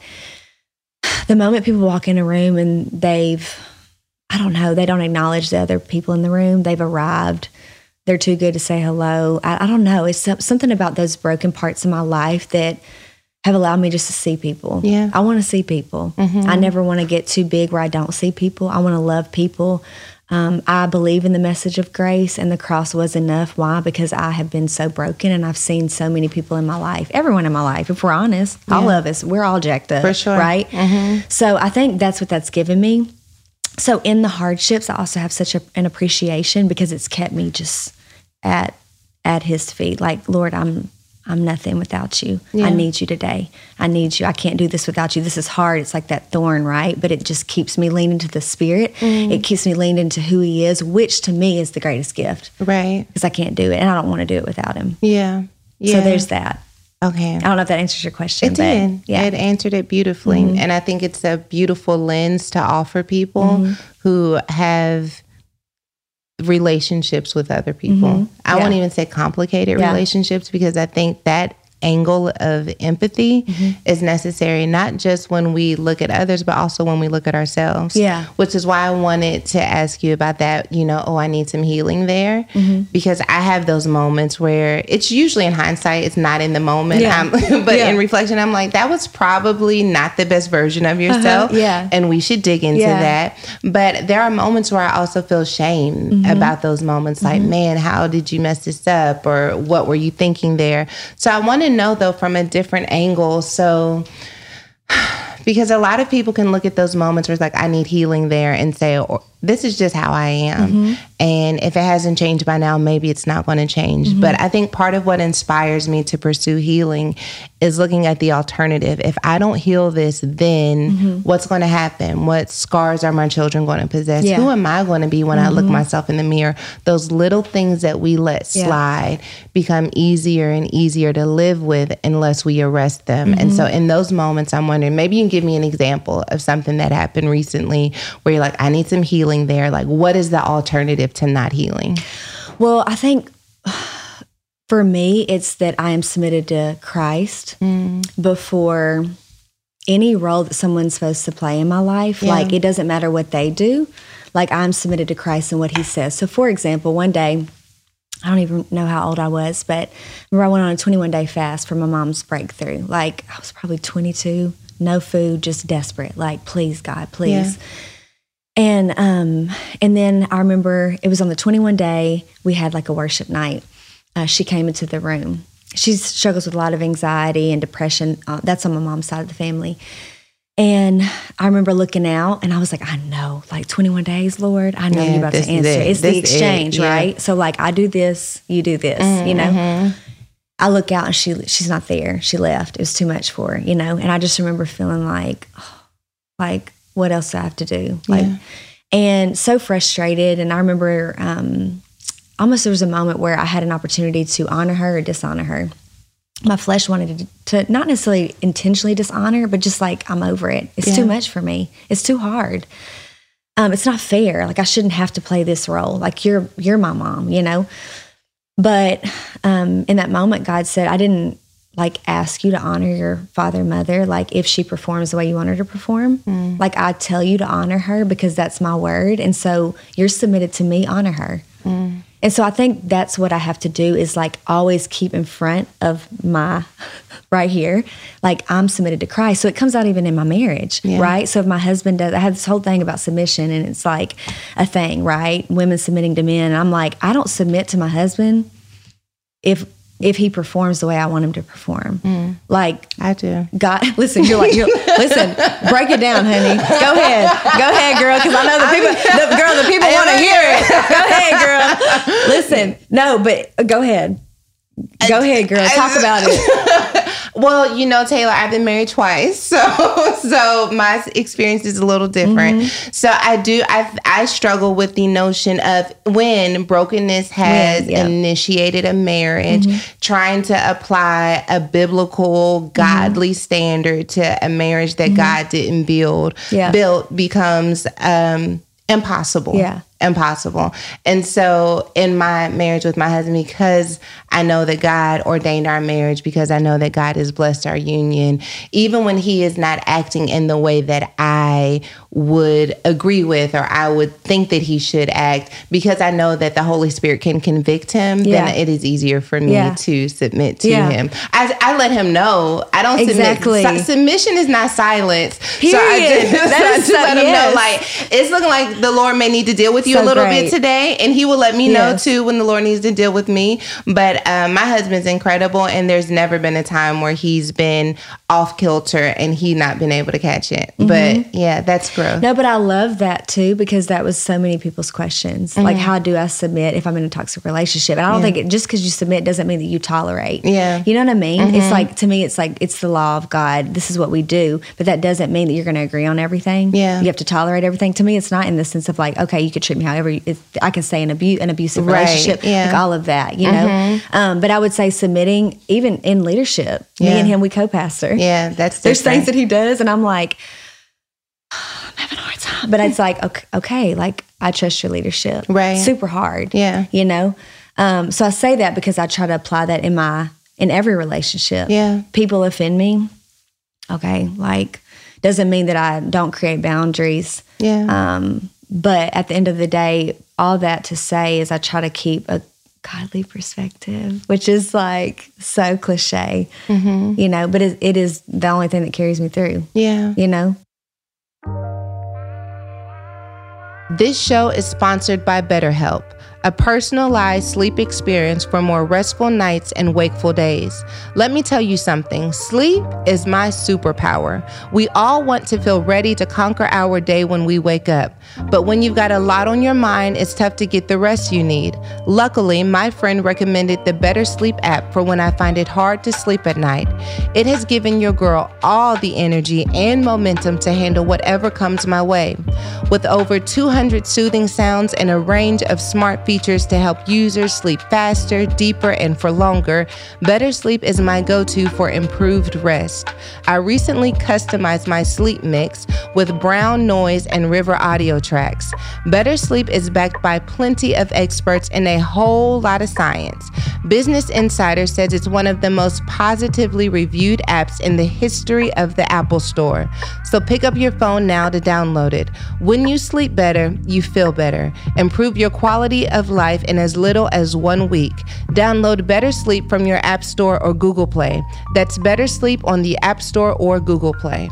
Speaker 4: the moment people walk in a room and they've, I don't know, they don't acknowledge the other people in the room. They've arrived. They're too good to say hello. I, I don't know. It's some- something about those broken parts of my life that have allowed me just to see people.
Speaker 7: Yeah.
Speaker 4: I want to see people. I never want to get too big where I don't see people. I want to love people. Um, I believe in the message of grace, and the cross was enough. Why? Because I have been so broken, and I've seen so many people in my life, everyone in my life. If we're honest, all
Speaker 7: Yeah.
Speaker 4: of us, we're all jacked up,
Speaker 7: For sure.
Speaker 4: right? So I think that's what that's given me. So in the hardships, I also have such a, an appreciation because it's kept me just at at His feet. Like, Lord, I'm I'm nothing without you.
Speaker 7: Yeah.
Speaker 4: I need you today. I need you. I can't do this without you. This is hard. It's like that thorn, right? But it just keeps me leaning to the Spirit.
Speaker 7: Mm.
Speaker 4: It keeps me leaning into who He is, which to me is the greatest gift
Speaker 7: Right.
Speaker 4: because I can't do it and I don't want to do it without Him.
Speaker 7: Yeah. Yeah.
Speaker 4: So there's that.
Speaker 7: Okay.
Speaker 4: I don't know if that answers your question.
Speaker 7: It
Speaker 4: but
Speaker 7: did.
Speaker 4: Yeah.
Speaker 7: It answered it beautifully.
Speaker 4: Mm-hmm.
Speaker 7: And I think it's a beautiful lens to offer people
Speaker 4: Mm-hmm.
Speaker 7: who have relationships with other people.
Speaker 4: Mhm.
Speaker 7: I
Speaker 4: Yeah.
Speaker 7: won't even say complicated
Speaker 4: Yeah.
Speaker 7: relationships because I think that angle of empathy
Speaker 4: Mm-hmm.
Speaker 7: is necessary, not just when we look at others, but also when we look at ourselves.
Speaker 4: Yeah.
Speaker 7: Which is why I wanted to ask you about that, you know, oh, I need some healing there.
Speaker 4: Mm-hmm.
Speaker 7: Because I have those moments where it's usually in hindsight, it's not in the moment.
Speaker 4: Yeah.
Speaker 7: I'm, but
Speaker 4: Yeah.
Speaker 7: in reflection, I'm like, that was probably not the best version of yourself.
Speaker 4: Uh-huh. Yeah.
Speaker 7: And we should dig into
Speaker 4: Yeah.
Speaker 7: that. But there are moments where I also feel shame
Speaker 4: Mm-hmm.
Speaker 7: about those moments. Like, man, how did you mess this up? Or what were you thinking there? So I want to know, though, from a different angle. So, because a lot of people can look at those moments where it's like, I need healing there and say, or, this is just how I am.
Speaker 4: Mm-hmm.
Speaker 7: And if it hasn't changed by now, maybe it's not going to change. Mm-hmm. But I think part of what inspires me to pursue healing is looking at the alternative. If I don't heal this, then mm-hmm. what's going to happen? What scars are my children going to possess? Yeah. Who am I going to be when mm-hmm. I look myself in the mirror? Those little things that we let slide yeah. become easier and easier to live with unless we arrest them. Mm-hmm. And so in those moments, I'm wondering, maybe you can give me an example of something that happened recently where you're like, I need some healing there. Like, what is the alternative to not healing?
Speaker 4: Well, I think for me, it's that I am submitted to Christ mm. before any role that someone's supposed to play in my life. Yeah. Like, it doesn't matter what they do. Like, I'm submitted to Christ and what he says. So, for example, one day, I don't even know how old I was, but I remember I went on a twenty-one day fast for my mom's breakthrough. Like, I was probably twenty-two, no food, just desperate. Like, please, God, please. Yeah. And um, and then I remember it was on the twenty-one day, we had like a worship night. Uh, she came into the room. She struggles with a lot of anxiety and depression. Uh, that's on my mom's side of the family. And I remember looking out and I was like, I know, like twenty-one days, Lord, I know yeah, you're about to answer. It. It's this the exchange, it. right? Yeah. So like, I do this, you do this, mm-hmm. you know? I look out and she she's not there. She left. It was too much for her, you know? And I just remember feeling like, oh, like, what else do I have to do? Like, yeah. and so frustrated. And I remember um, almost there was a moment where I had an opportunity to honor her or dishonor her. My flesh wanted to, to not necessarily intentionally dishonor, but just like, I'm over it. It's yeah. too much for me. It's too hard. Um, it's not fair. Like, I shouldn't have to play this role. Like, you're you're my mom, you know? But um, in that moment, God said, I didn't like ask you to honor your father, mother, like if she performs the way you want her to perform. Mm. Like, I tell you to honor her because that's my word. And so you're submitted to me, honor her. Mm. And so I think that's what I have to do is like always keep in front of my, right here, like I'm submitted to Christ. So it comes out even in my marriage, yeah. right? So if my husband does, I have this whole thing about submission and it's like a thing, right? Women submitting to men. And I'm like, I don't submit to my husband if if he performs the way I want him to perform. Mm. Like,
Speaker 7: I do.
Speaker 4: God, listen, you're like, you're, listen, break it down, honey. Go ahead. Go ahead, girl, because I know the people, the, girl, the people want to hear it. Go ahead, girl. Listen, no, but go ahead. Go ahead, girl. Talk about it.
Speaker 7: Well, you know, Taylor, I've been married twice, so so my experience is a little different. Mm-hmm. So I do, I I struggle with the notion of when brokenness has when, yeah. initiated a marriage, mm-hmm. trying to apply a biblical, godly mm-hmm. standard to a marriage that mm-hmm. God didn't build, yeah. built becomes um, impossible.
Speaker 4: Yeah.
Speaker 7: Impossible. And so in my marriage with my husband, because I know that God ordained our marriage, because I know that God has blessed our union, even when he is not acting in the way that I would agree with or I would think that he should act, because I know that the Holy Spirit can convict him, yeah. then it is easier for me yeah. to submit to yeah. him. I, I let him know. I don't
Speaker 4: exactly.
Speaker 7: submit. So, submission is not silence.
Speaker 4: Period.
Speaker 7: So I just, so I just
Speaker 4: so,
Speaker 7: let him
Speaker 4: yes.
Speaker 7: know, like, it's looking like the Lord may need to deal with you
Speaker 4: so
Speaker 7: a little
Speaker 4: great.
Speaker 7: bit today, and he will let me know
Speaker 4: yes.
Speaker 7: too when the Lord needs to deal with me. But um, my husband's incredible, and there's never been a time where he's been off kilter and he not been able to catch it. Mm-hmm. But yeah, that's growth.
Speaker 4: No, but I love that too, because that was so many people's questions. Mm-hmm. Like, how do I submit if I'm in a toxic relationship? And I don't yeah. think it, just because you submit doesn't mean that you tolerate.
Speaker 7: Yeah,
Speaker 4: you know what I mean?
Speaker 7: Mm-hmm.
Speaker 4: It's like, to me, it's like it's the law of God. This is what we do, but that doesn't mean that you're going to agree on everything.
Speaker 7: Yeah,
Speaker 4: you have to tolerate everything. To me, it's not in the sense of like, okay, you could treat me however you, it's, I can say an abu- an abusive
Speaker 7: right.
Speaker 4: relationship,
Speaker 7: yeah.
Speaker 4: like all of that, you
Speaker 7: mm-hmm.
Speaker 4: know. Um, but I would say submitting, even in leadership.
Speaker 7: Yeah.
Speaker 4: Me and him, we co-pastor.
Speaker 7: Yeah, that's
Speaker 4: there's
Speaker 7: different.
Speaker 4: things that he does, and I'm like, oh, I'm having a hard time. But it's like, okay, okay, like I trust your leadership.
Speaker 7: Right.
Speaker 4: Super hard.
Speaker 7: Yeah.
Speaker 4: You know. Um, so I say that because I try to apply that in my in every relationship.
Speaker 7: Yeah.
Speaker 4: People offend me. Okay, like doesn't mean that I don't create boundaries.
Speaker 7: Yeah.
Speaker 4: Um, but at the end of the day, all that to say is I try to keep a godly perspective, which is like so cliche, mm-hmm. you know, but it, it is the only thing that carries me through.
Speaker 7: Yeah.
Speaker 4: You know?
Speaker 7: This show is sponsored by BetterHelp. a personalized sleep experience for more restful nights and wakeful days. Let me tell you something, sleep is my superpower. We all want to feel ready to conquer our day when we wake up, but when you've got a lot on your mind, it's tough to get the rest you need. Luckily, my friend recommended the Better Sleep app for when I find it hard to sleep at night. It has given your girl all the energy and momentum to handle whatever comes my way. With over two hundred soothing sounds and a range of smart features to help users sleep faster, deeper, and for longer, Better Sleep is my go-to for improved rest. I recently customized my sleep mix with brown noise and river audio tracks. Better Sleep is backed by plenty of experts and a whole lot of science. Business Insider says it's one of the most positively reviewed apps in the history of the Apple Store. So pick up your phone now to download it. When you sleep better, you feel better. Improve your quality of life in as little as one week. Download Better Sleep from your App Store or Google Play. That's Better Sleep on the App Store or Google Play.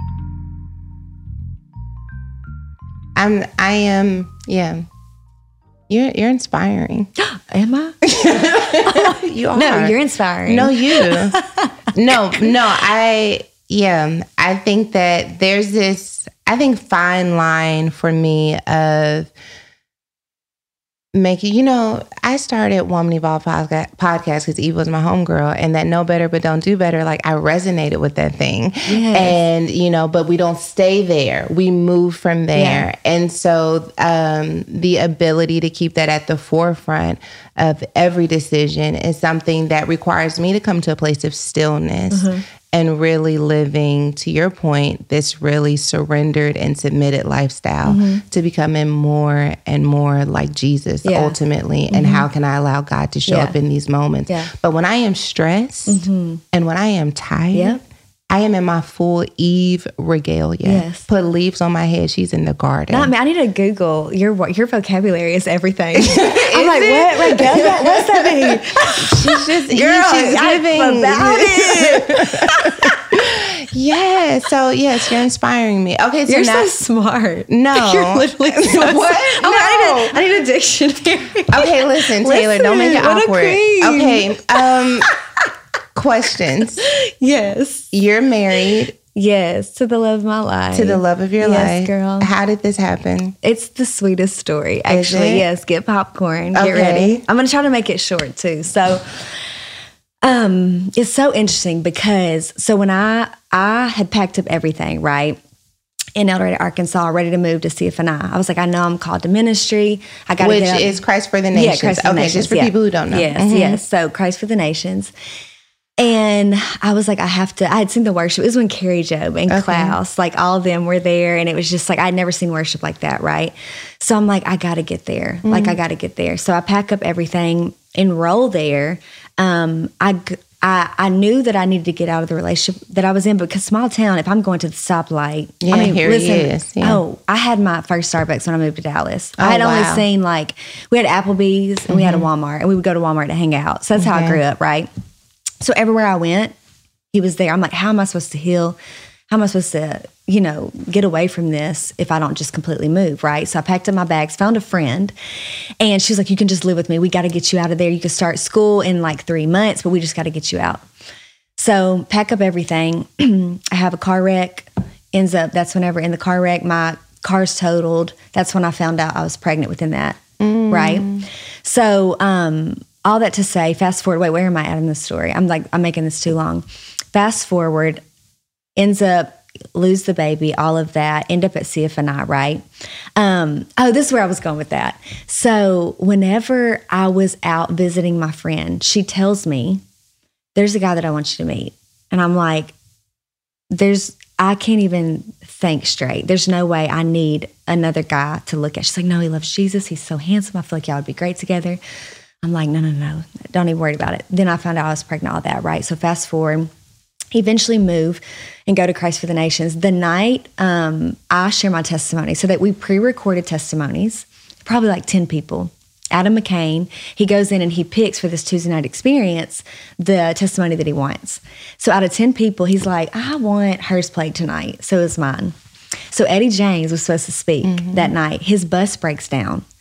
Speaker 7: I'm, I am, yeah. You're, you're inspiring.
Speaker 4: Am I?
Speaker 7: You are.
Speaker 4: No, you're inspiring.
Speaker 7: No, you. no, no, I, yeah. I think that there's this, I think, fine line for me of making, you know, I started Woman Evolve podcast because Eve was my homegirl, and that know better but don't do better. Like, I resonated with that thing. Yes. And, you know, but we don't stay there. We move from there. Yeah. And so um, the ability to keep that at the forefront of every decision is something that requires me to come to a place of stillness. Mm-hmm. And really living, to your point, this really surrendered and submitted lifestyle mm-hmm. to becoming more and more like Jesus yeah. ultimately. Mm-hmm. And how can I allow God to show yeah. up in these moments? Yeah. But when I am stressed mm-hmm. and when I am tired, yep. I am in my full Eve regalia. Yes. Put leaves on my head. She's in the garden.
Speaker 4: No, I mean, I need to Google your your vocabulary is everything. I'm like, it? what regalia? What's that mean?
Speaker 7: She's just
Speaker 4: Girl,
Speaker 7: she's giving
Speaker 4: about it.
Speaker 7: Yeah. So yes, you're inspiring me. Okay, so
Speaker 4: you're
Speaker 7: now,
Speaker 4: so smart.
Speaker 7: No,
Speaker 4: you're literally so
Speaker 7: what?
Speaker 4: No.
Speaker 7: No.
Speaker 4: I, need a, I need a dictionary.
Speaker 7: Okay, listen, Taylor.
Speaker 4: Listen,
Speaker 7: don't make it
Speaker 4: what
Speaker 7: awkward.
Speaker 4: A queen.
Speaker 7: Okay. Um. Questions.
Speaker 4: Yes.
Speaker 7: You're married.
Speaker 4: Yes, to the love of my life.
Speaker 7: To the love of your
Speaker 4: yes,
Speaker 7: life.
Speaker 4: Girl.
Speaker 7: How did this happen?
Speaker 4: It's the sweetest story, actually. Yes, get popcorn.
Speaker 7: Okay.
Speaker 4: Get ready. I'm going to try to make it short, too. So, um, it's so interesting because, so when I, I had packed up everything, right, in El Dorado, Arkansas, ready to move to C F N I. I was like, I know I'm called to ministry. I got to
Speaker 7: Which
Speaker 4: get
Speaker 7: is Christ for the Nations.
Speaker 4: Yeah, Christ for
Speaker 7: okay,
Speaker 4: the Nations.
Speaker 7: just for
Speaker 4: yeah.
Speaker 7: people who don't know.
Speaker 4: Yes,
Speaker 7: mm-hmm.
Speaker 4: yes. So Christ for the Nations. And I was like, I have to, I had seen the worship. It was when Carrie Job and okay. Klaus, like all of them were there. And it was just like, I'd never seen worship like that, right? So I'm like, I got to get there. Mm-hmm. Like, I got to get there. So I pack up everything, enroll there. Um, I, I, I knew that I needed to get out of the relationship that I was in because small town, if I'm going to the stoplight,
Speaker 7: yeah,
Speaker 4: I mean,
Speaker 7: here
Speaker 4: listen,
Speaker 7: he is. Yeah.
Speaker 4: Oh, I had my first Starbucks when I moved to Dallas.
Speaker 7: Oh,
Speaker 4: I had
Speaker 7: wow.
Speaker 4: only seen like, we had Applebee's and mm-hmm. we had a Walmart and we would go to Walmart to hang out. So that's okay. how I grew up, right? So everywhere I went, he was there. I'm like, how am I supposed to heal? How am I supposed to, you know, get away from this if I don't just completely move, right? So I packed up my bags, found a friend, and she was like, you can just live with me. We got to get you out of there. You can start school in like three months, but we just got to get you out. So pack up everything. I have a car wreck. Ends up, that's whenever in the car wreck, my car's totaled. That's when I found out I was pregnant within that, mm. right? So um, all that to say, fast forward, wait, where am I at in this story? I'm like, I'm making this too long. Fast forward, ends up, lose the baby, all of that, end up at C F N I, right? Um, oh, this is where I was going with that. So whenever I was out visiting my friend, she tells me, there's a guy that I want you to meet. And I'm like, there's, I can't even think straight. There's no way I need another guy to look at. She's like, no, he loves Jesus. He's so handsome. I feel like y'all would be great together. I'm like, no, no, no, don't even worry about it. Then I found out I was pregnant, all that, right? So fast forward, eventually move and go to Christ for the Nations. The night um, I share my testimony, so that we pre-recorded testimonies, probably like ten people. Adam McCain, he goes in and he picks for this Tuesday night experience the testimony that he wants. So out of ten people, he's like, I want hers played tonight. So is mine. So Eddie James was supposed to speak mm-hmm. that night. His bus breaks down.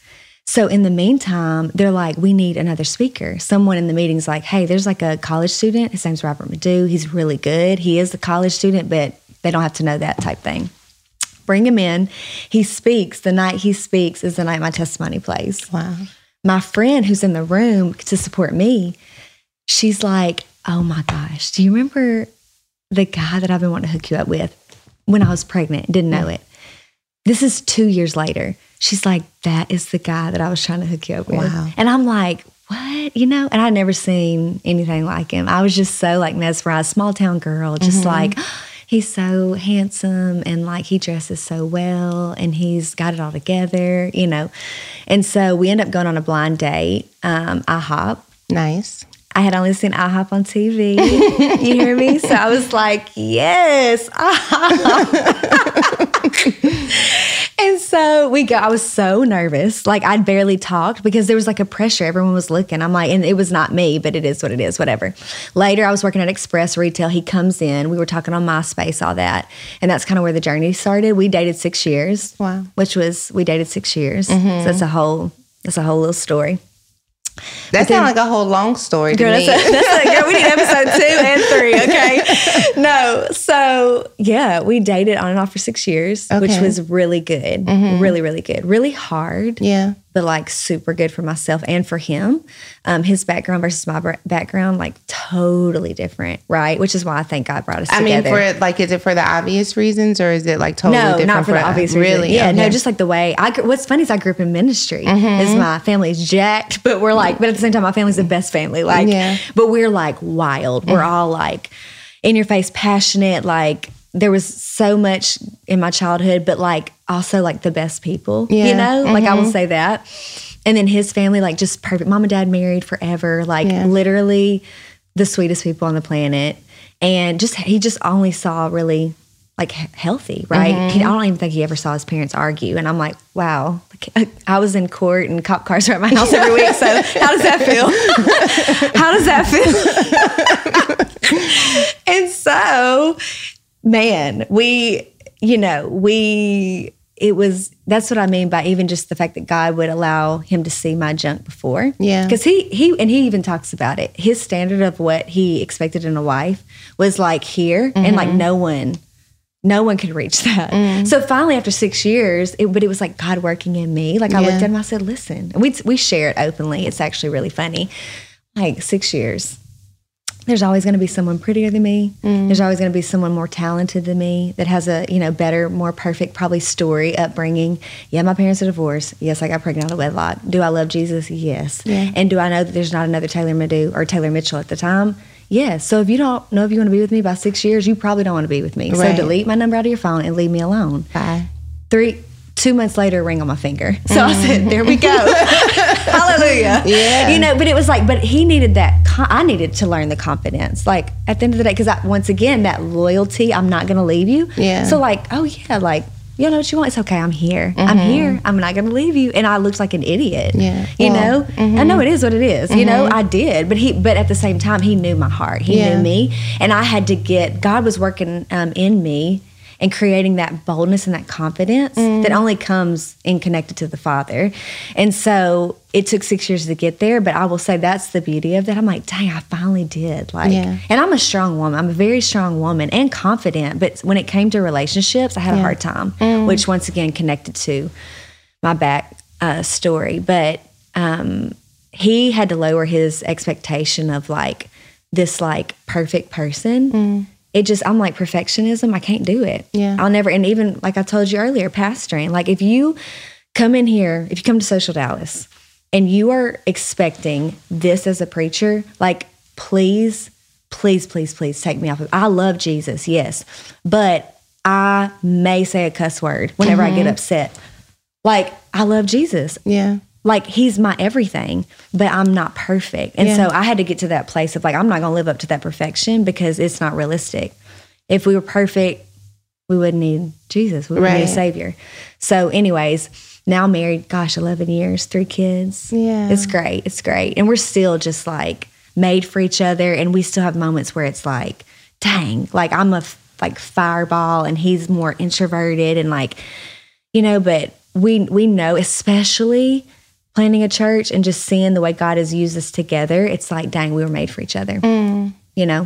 Speaker 4: So in the meantime, they're like, we need another speaker. Someone in the meeting's like, hey, there's like a college student. His name's Robert Madu. He's really good. He is a college student, but they don't have to know that type thing. Bring him in. He speaks. The night he speaks is the night my testimony plays.
Speaker 7: Wow.
Speaker 4: My friend who's in the room to support me, she's like, oh my gosh, do you remember the guy that I've been wanting to hook you up with when I was pregnant and didn't know it? This is two years later. She's like, that is the guy that I was trying to hook you up with.
Speaker 7: Wow.
Speaker 4: And I'm like, what? You know, and I'd never seen anything like him. I was just so like mesmerized, small town girl, just mm-hmm. like, he's so handsome and like he dresses so well and he's got it all together, you know. And so we end up going on a blind date, um, IHOP.
Speaker 7: Nice.
Speaker 4: I had only seen IHOP on T V. You hear me? So I was like, yes, IHOP. And so we go. I was so nervous. Like I'd barely talked because there was like a pressure. Everyone was looking. I'm like, and it was not me, but it is what it is, whatever. Later, I was working at Express Retail. He comes in. We were talking on MySpace, all that. And that's kind of where the journey started. We dated six years.
Speaker 7: Wow.
Speaker 4: Which was, we dated six years.
Speaker 7: Mm-hmm.
Speaker 4: So that's a whole, that's a whole little story.
Speaker 7: That sounds like a whole long story to
Speaker 4: girl,
Speaker 7: me.
Speaker 4: That's a, that's a, girl, we need episode two and three, okay? No, so yeah, we dated on and off for six years,
Speaker 7: okay.
Speaker 4: which was really good, mm-hmm. really, really good. Really hard,
Speaker 7: yeah,
Speaker 4: but like super good for myself and for him. Um, his background versus my background, like totally different, right? Which is why I think God brought us
Speaker 7: I
Speaker 4: together.
Speaker 7: mean, for like, is it for the obvious reasons or is it like totally
Speaker 4: no,
Speaker 7: different?
Speaker 4: No, not for, for the obvious reasons.
Speaker 7: Really?
Speaker 4: Yeah,
Speaker 7: okay.
Speaker 4: no, just like the way I. What's funny is I grew up in ministry. Mm-hmm. Is my family's jacked, but we're like, but at the same time, my family's the best family. Like,
Speaker 7: yeah.
Speaker 4: but we're like wild. We're mm-hmm. all like in your face, passionate. Like there was so much in my childhood, but like also like the best people.
Speaker 7: Yeah.
Speaker 4: You know,
Speaker 7: mm-hmm.
Speaker 4: like I will say that. And then his family, like just perfect. Mom and dad married forever. Like
Speaker 7: yeah.
Speaker 4: literally the sweetest people on the planet. And just he just only saw really like healthy, right?
Speaker 7: Mm-hmm.
Speaker 4: He, I don't even think he ever saw his parents argue. And I'm like, wow, I was in court and cop cars are at my house every week. So how does that feel? How does that feel? And so, man, we, you know, we, it was, that's what I mean by even just the fact that God would allow him to see my junk before.
Speaker 7: Yeah.
Speaker 4: Because he, he, and he even talks about it. His standard of what he expected in a wife was like here, mm-hmm. and like no one, no one could reach that. Mm. So finally, after six years, it, but it was like God working in me. Like I
Speaker 7: yeah.
Speaker 4: looked at him, I said, listen, and we, we share it openly. It's actually really funny. Like six years. There's always going to be someone prettier than me. Mm. There's always going to be someone more talented than me that has a, you know, better, more perfect, probably story, upbringing. Yeah, my parents are divorced. Yes, I got pregnant out of wedlock. Do I love Jesus? Yes.
Speaker 7: Yeah.
Speaker 4: And do I know that there's not another Taylor Madu or Taylor Mitchell at the time? Yes. So if you don't know if you want to be with me by six years, you probably don't want to be with me.
Speaker 7: Right.
Speaker 4: So delete my number out of your phone and leave me alone.
Speaker 7: Bye.
Speaker 4: Three, two months later, a ring on my finger. So mm. I said, there we go. Hallelujah.
Speaker 7: Yeah.
Speaker 4: You know, but it was like, but he needed that. I needed to learn the confidence. Like at the end of the day, because once again, that loyalty, I'm not going to leave you.
Speaker 7: Yeah.
Speaker 4: So like, oh yeah, like, you know what you want? It's okay. I'm here. Mm-hmm. I'm here. I'm not going to leave you. And I looked like an idiot.
Speaker 7: Yeah.
Speaker 4: You
Speaker 7: well,
Speaker 4: know,
Speaker 7: mm-hmm.
Speaker 4: I know it is what it is.
Speaker 7: Mm-hmm.
Speaker 4: You know, I did. But he, but at the same time, he knew my heart. He
Speaker 7: yeah.
Speaker 4: knew me. And I had to get, God was working um, in me and creating that boldness and that confidence mm. that only comes in connected to the Father. And so it took six years to get there, but I will say that's the beauty of that. I'm like, dang, I finally did. Like,
Speaker 7: yeah.
Speaker 4: and I'm a strong woman. I'm a very strong woman and confident. But when it came to relationships, I had
Speaker 7: yeah.
Speaker 4: a hard time,
Speaker 7: mm.
Speaker 4: which once again connected to my back uh, story. But um, he had to lower his expectation of like this like perfect person. Mm. It just, I'm like perfectionism. I can't do it.
Speaker 7: Yeah.
Speaker 4: I'll never, and even like I told you earlier, pastoring, like if you come in here, if you come to Social Dallas and you are expecting this as a preacher, like please, please, please, please take me off of, I love Jesus, yes. But I may say a cuss word whenever mm-hmm. I get upset. Like I love Jesus.
Speaker 7: Yeah.
Speaker 4: Like he's my everything, but I'm not perfect. And
Speaker 7: yeah.
Speaker 4: so I had to get to that place of like, I'm not going to live up to that perfection because it's not realistic. If we were perfect, we wouldn't need Jesus. We wouldn't
Speaker 7: right.
Speaker 4: need a savior. So anyways, now married, gosh, eleven years, three kids.
Speaker 7: Yeah.
Speaker 4: It's great. It's great. And we're still just like made for each other. And we still have moments where it's like, dang, like I'm a like fireball and he's more introverted and like, you know, but we, we know, especially planning a church and just seeing the way God has used us together, it's like, dang, we were made for each other. Mm. You know?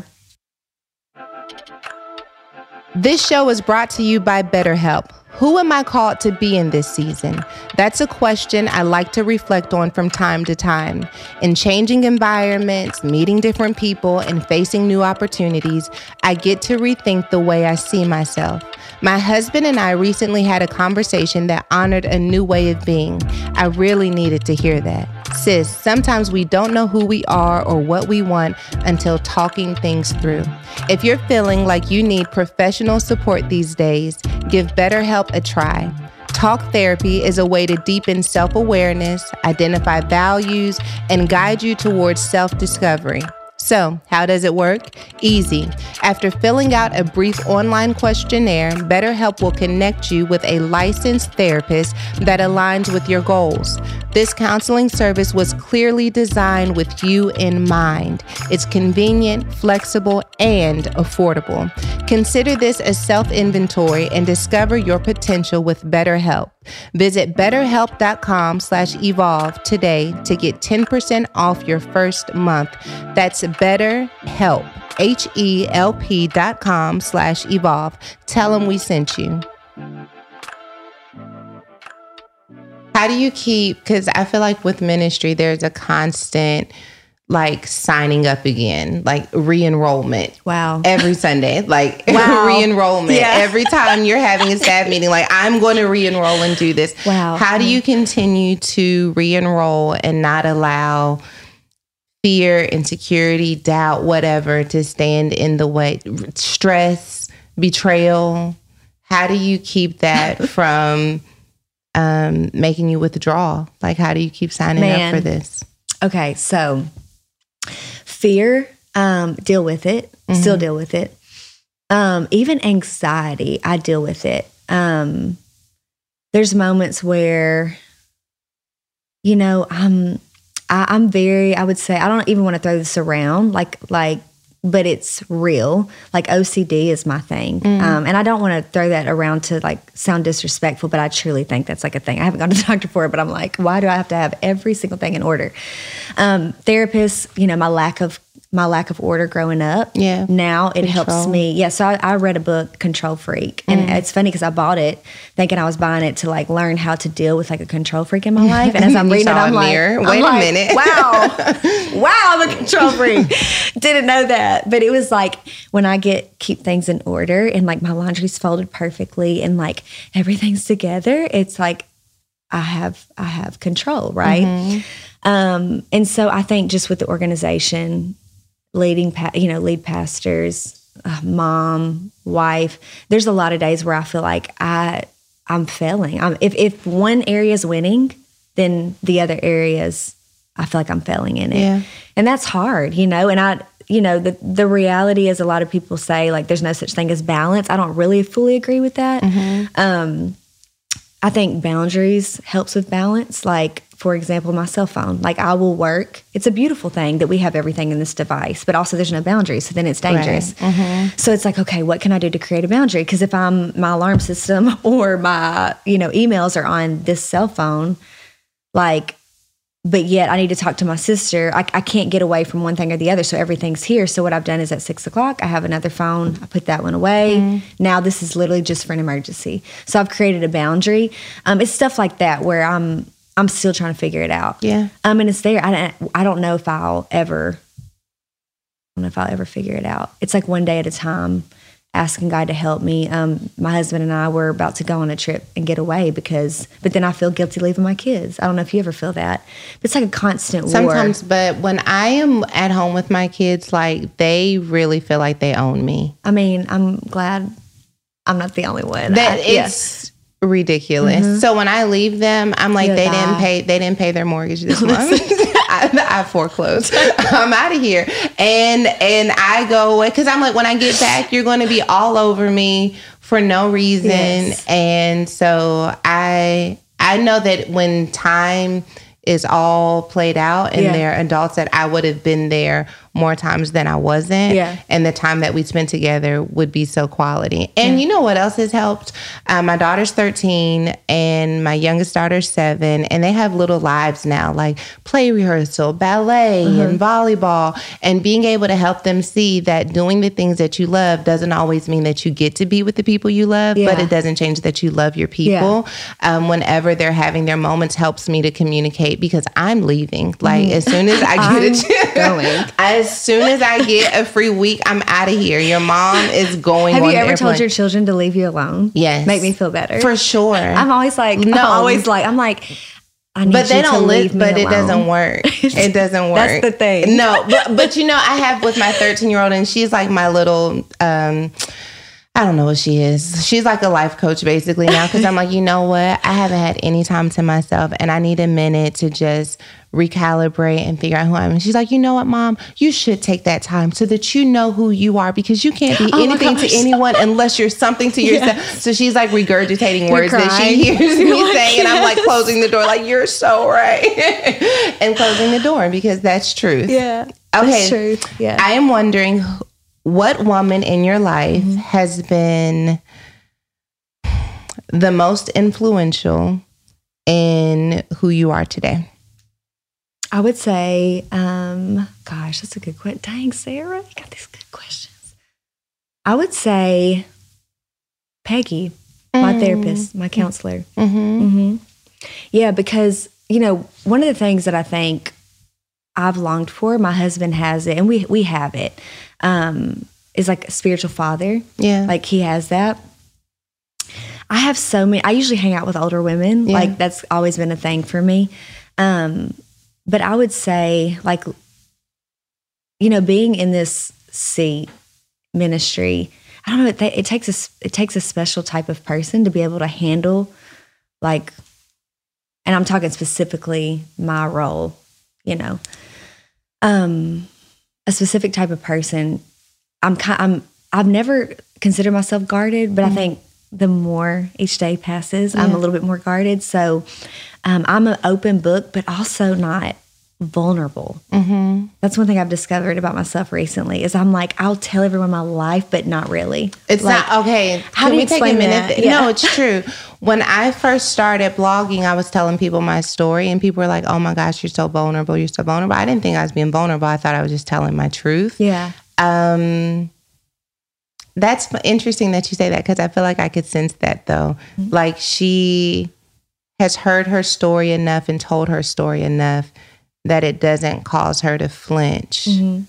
Speaker 7: This show is brought to you by BetterHelp. Who am I called to be in this season? That's a question I like to reflect on from time to time. In changing environments, meeting different people, and facing new opportunities, I get to rethink the way I see myself. My husband and I recently had a conversation that honored a new way of being. I really needed to hear that. Sis, sometimes we don't know who we are or what we want until talking things through. If you're feeling like you need professional support these days, give BetterHelp a try. Talk therapy is a way to deepen self-awareness, identify values, and guide you towards self-discovery. So, how does it work? Easy. After filling out a brief online questionnaire, BetterHelp will connect you with a licensed therapist that aligns with your goals. This counseling service was clearly designed with you in mind. It's convenient, flexible, and affordable. Consider this a self-inventory and discover your potential with BetterHelp. Visit betterhelp.com slash evolve today to get ten percent off your first month. That's BetterHelp, H-E-L-P dot com slash evolve. Tell them we sent you. How do you keep, because I feel like with ministry, there's a constant like signing up again, like re-enrollment.
Speaker 4: Wow.
Speaker 7: Every Sunday, like
Speaker 4: wow.
Speaker 7: re-enrollment.
Speaker 4: Yeah.
Speaker 7: Every time you're having a staff meeting, like I'm going to re-enroll and do this.
Speaker 4: Wow.
Speaker 7: How do you continue to re-enroll and not allow fear, insecurity, doubt, whatever to stand in the way? Stress, betrayal. How do you keep that from um, making you withdraw? Like, how do you keep signing
Speaker 4: Man.
Speaker 7: up for this?
Speaker 4: Okay, so fear, um, deal with it, mm-hmm. still deal with it. Um, even anxiety, I deal with it. Um, there's moments where, you know, I'm, I, I'm very, I would say, I don't even want to throw this around, like, like, but it's real. Like O C D is my thing. Mm. Um, and I don't want to throw that around to like sound disrespectful, but I truly think that's like a thing. I haven't gone to the doctor for it, but I'm like, why do I have to have every single thing in order? Um, therapists, you know, my lack of my lack of order growing up.
Speaker 7: Yeah.
Speaker 4: Now it
Speaker 7: Control.
Speaker 4: helps me. Yeah. So I, I read a book, Control Freak. And mm. it's funny because I bought it thinking I was buying it to like learn how to deal with like a control freak in my life. And as I'm reading it, I'm like,
Speaker 7: mirror.
Speaker 4: I'm
Speaker 7: Wait
Speaker 4: like,
Speaker 7: a minute.
Speaker 4: Wow. Wow, I'm a control freak. Didn't know that. But it was like when I get keep things in order and like my laundry's folded perfectly and like everything's together, it's like I have I have control, right? Mm-hmm. Um, and so I think just with the organization, leading, pa- you know, lead pastors, uh, mom, wife, there's a lot of days where I feel like I, I'm failing. I'm, if, if one area is winning, then the other areas, I feel like I'm failing in it.
Speaker 7: Yeah.
Speaker 4: And that's hard, you know, and I, you know, the, the reality is a lot of people say like, there's no such thing as balance. I don't really fully agree with that. Mm-hmm. Um, I think boundaries helps with balance. Like, for example, my cell phone, like I will work. It's a beautiful thing that we have everything in this device, but also there's no boundaries. So then it's dangerous. Right. Mm-hmm. So it's like, okay, what can I do to create a boundary? Because if I'm my alarm system or my, you know, emails are on this cell phone, like, but yet I need to talk to my sister. I, I can't get away from one thing or the other. So everything's here. So what I've done is at six o'clock, I have another phone. I put that one away. Mm-hmm. Now this is literally just for an emergency. So I've created a boundary. Um, it's stuff like that where I'm, I'm still trying to figure it out.
Speaker 7: Yeah.
Speaker 4: Um, and it's there. I don't, I don't know if I'll ever, I don't know if I'll ever figure it out. It's like one day at a time, asking God to help me. Um, my husband and I were about to go on a trip and get away because, but then I feel guilty leaving my kids. I don't know if you ever feel that. But it's like a constant
Speaker 7: Sometimes,
Speaker 4: war.
Speaker 7: but when I am at home with my kids, like they really feel like they own me.
Speaker 4: I mean, I'm glad I'm not the only one.
Speaker 7: That
Speaker 4: I,
Speaker 7: it's yeah. ridiculous. Mm-hmm. So when I leave them, I'm like, yeah, they bye. didn't pay. They didn't pay their mortgage this month. I, I foreclosed. I'm out of here, and and I go away because I'm like, when I get back, you're going to be all over me for no reason, yes. and so I I know that when time is all played out and yeah. they're adults, that I would have been there more times than I wasn't.
Speaker 4: Yeah.
Speaker 7: And the time that we spent together would be so quality. And yeah. you know what else has helped? Uh, my daughter's thirteen and my youngest daughter's seven, and they have little lives now, like play rehearsal, ballet, mm-hmm. and volleyball, and being able to help them see that doing the things that you love doesn't always mean that you get to be with the people you love, yeah. but it doesn't change that you love your people. Yeah. Um, whenever they're having their moments, helps me to communicate because I'm leaving. Like, mm. as soon as I get a chance, going. As soon as I get a free week, I'm out of here. Your mom is going.
Speaker 4: Have
Speaker 7: on
Speaker 4: you ever
Speaker 7: airplane.
Speaker 4: told your children to leave you alone?
Speaker 7: Yes.
Speaker 4: Make me feel better.
Speaker 7: For sure.
Speaker 4: I'm always like, no. I'm always like, I'm like, I need
Speaker 7: but they
Speaker 4: you
Speaker 7: don't
Speaker 4: to
Speaker 7: live,
Speaker 4: leave
Speaker 7: but
Speaker 4: me
Speaker 7: it
Speaker 4: alone.
Speaker 7: doesn't work. It doesn't work.
Speaker 4: That's the thing.
Speaker 7: No, but, but you know, I have with my thirteen year old, and she's like my little, um, I don't know what she is. She's like a life coach basically now, because I'm like, you know what? I haven't had any time to myself, and I need a minute to just recalibrate and figure out who I am. And she's like, you know what, Mom? You should take that time so that you know who you are, because you can't be
Speaker 4: oh
Speaker 7: anything to anyone unless you're something to yourself. Yes. So she's like regurgitating you're words crying. That she hears me like, saying, yes. and I'm like closing the door, like, you're so right. And closing the door, because that's truth.
Speaker 4: Yeah.
Speaker 7: Okay.
Speaker 4: That's truth. Yeah.
Speaker 7: I am wondering, what woman in your life mm-hmm. has been the most influential in who you are today?
Speaker 4: I would say, um, gosh, that's a good question. Dang, Sarah, you got these good questions. I would say Peggy, mm. my therapist, my counselor.
Speaker 7: Mm-hmm.
Speaker 4: Mm-hmm. Yeah, because, you know, one of the things that I think I've longed for, my husband has it, and we we have it, um, is like a spiritual father.
Speaker 7: Yeah.
Speaker 4: Like he has that. I have so many, I usually hang out with older women. Yeah. Like that's always been a thing for me. Um, but I would say like, you know, being in this seat ministry, I don't know, it, it takes a, it takes a special type of person to be able to handle like, and I'm talking specifically my role, you know, um, a specific type of person. I'm kind, I'm, I've never considered myself guarded, but mm-hmm. I think the more each day passes, yeah. I'm a little bit more guarded. So um, I'm an open book, but also not vulnerable.
Speaker 7: Mm-hmm.
Speaker 4: That's one thing I've discovered about myself recently is I'm like, I'll tell everyone my life, but not really.
Speaker 7: It's
Speaker 4: like,
Speaker 7: not, okay.
Speaker 4: How
Speaker 7: Can
Speaker 4: do you
Speaker 7: we take a minute?
Speaker 4: that? Yeah.
Speaker 7: No, it's true. When I first started blogging, I was telling people my story, and people were like, oh my gosh, you're so vulnerable. You're so vulnerable. I didn't think I was being vulnerable. I thought I was just telling my truth.
Speaker 4: Yeah.
Speaker 7: Um, that's interesting that you say that, because I feel like I could sense that though. Mm-hmm. Like she has heard her story enough and told her story enough that it doesn't cause her to flinch.
Speaker 4: Mm-hmm.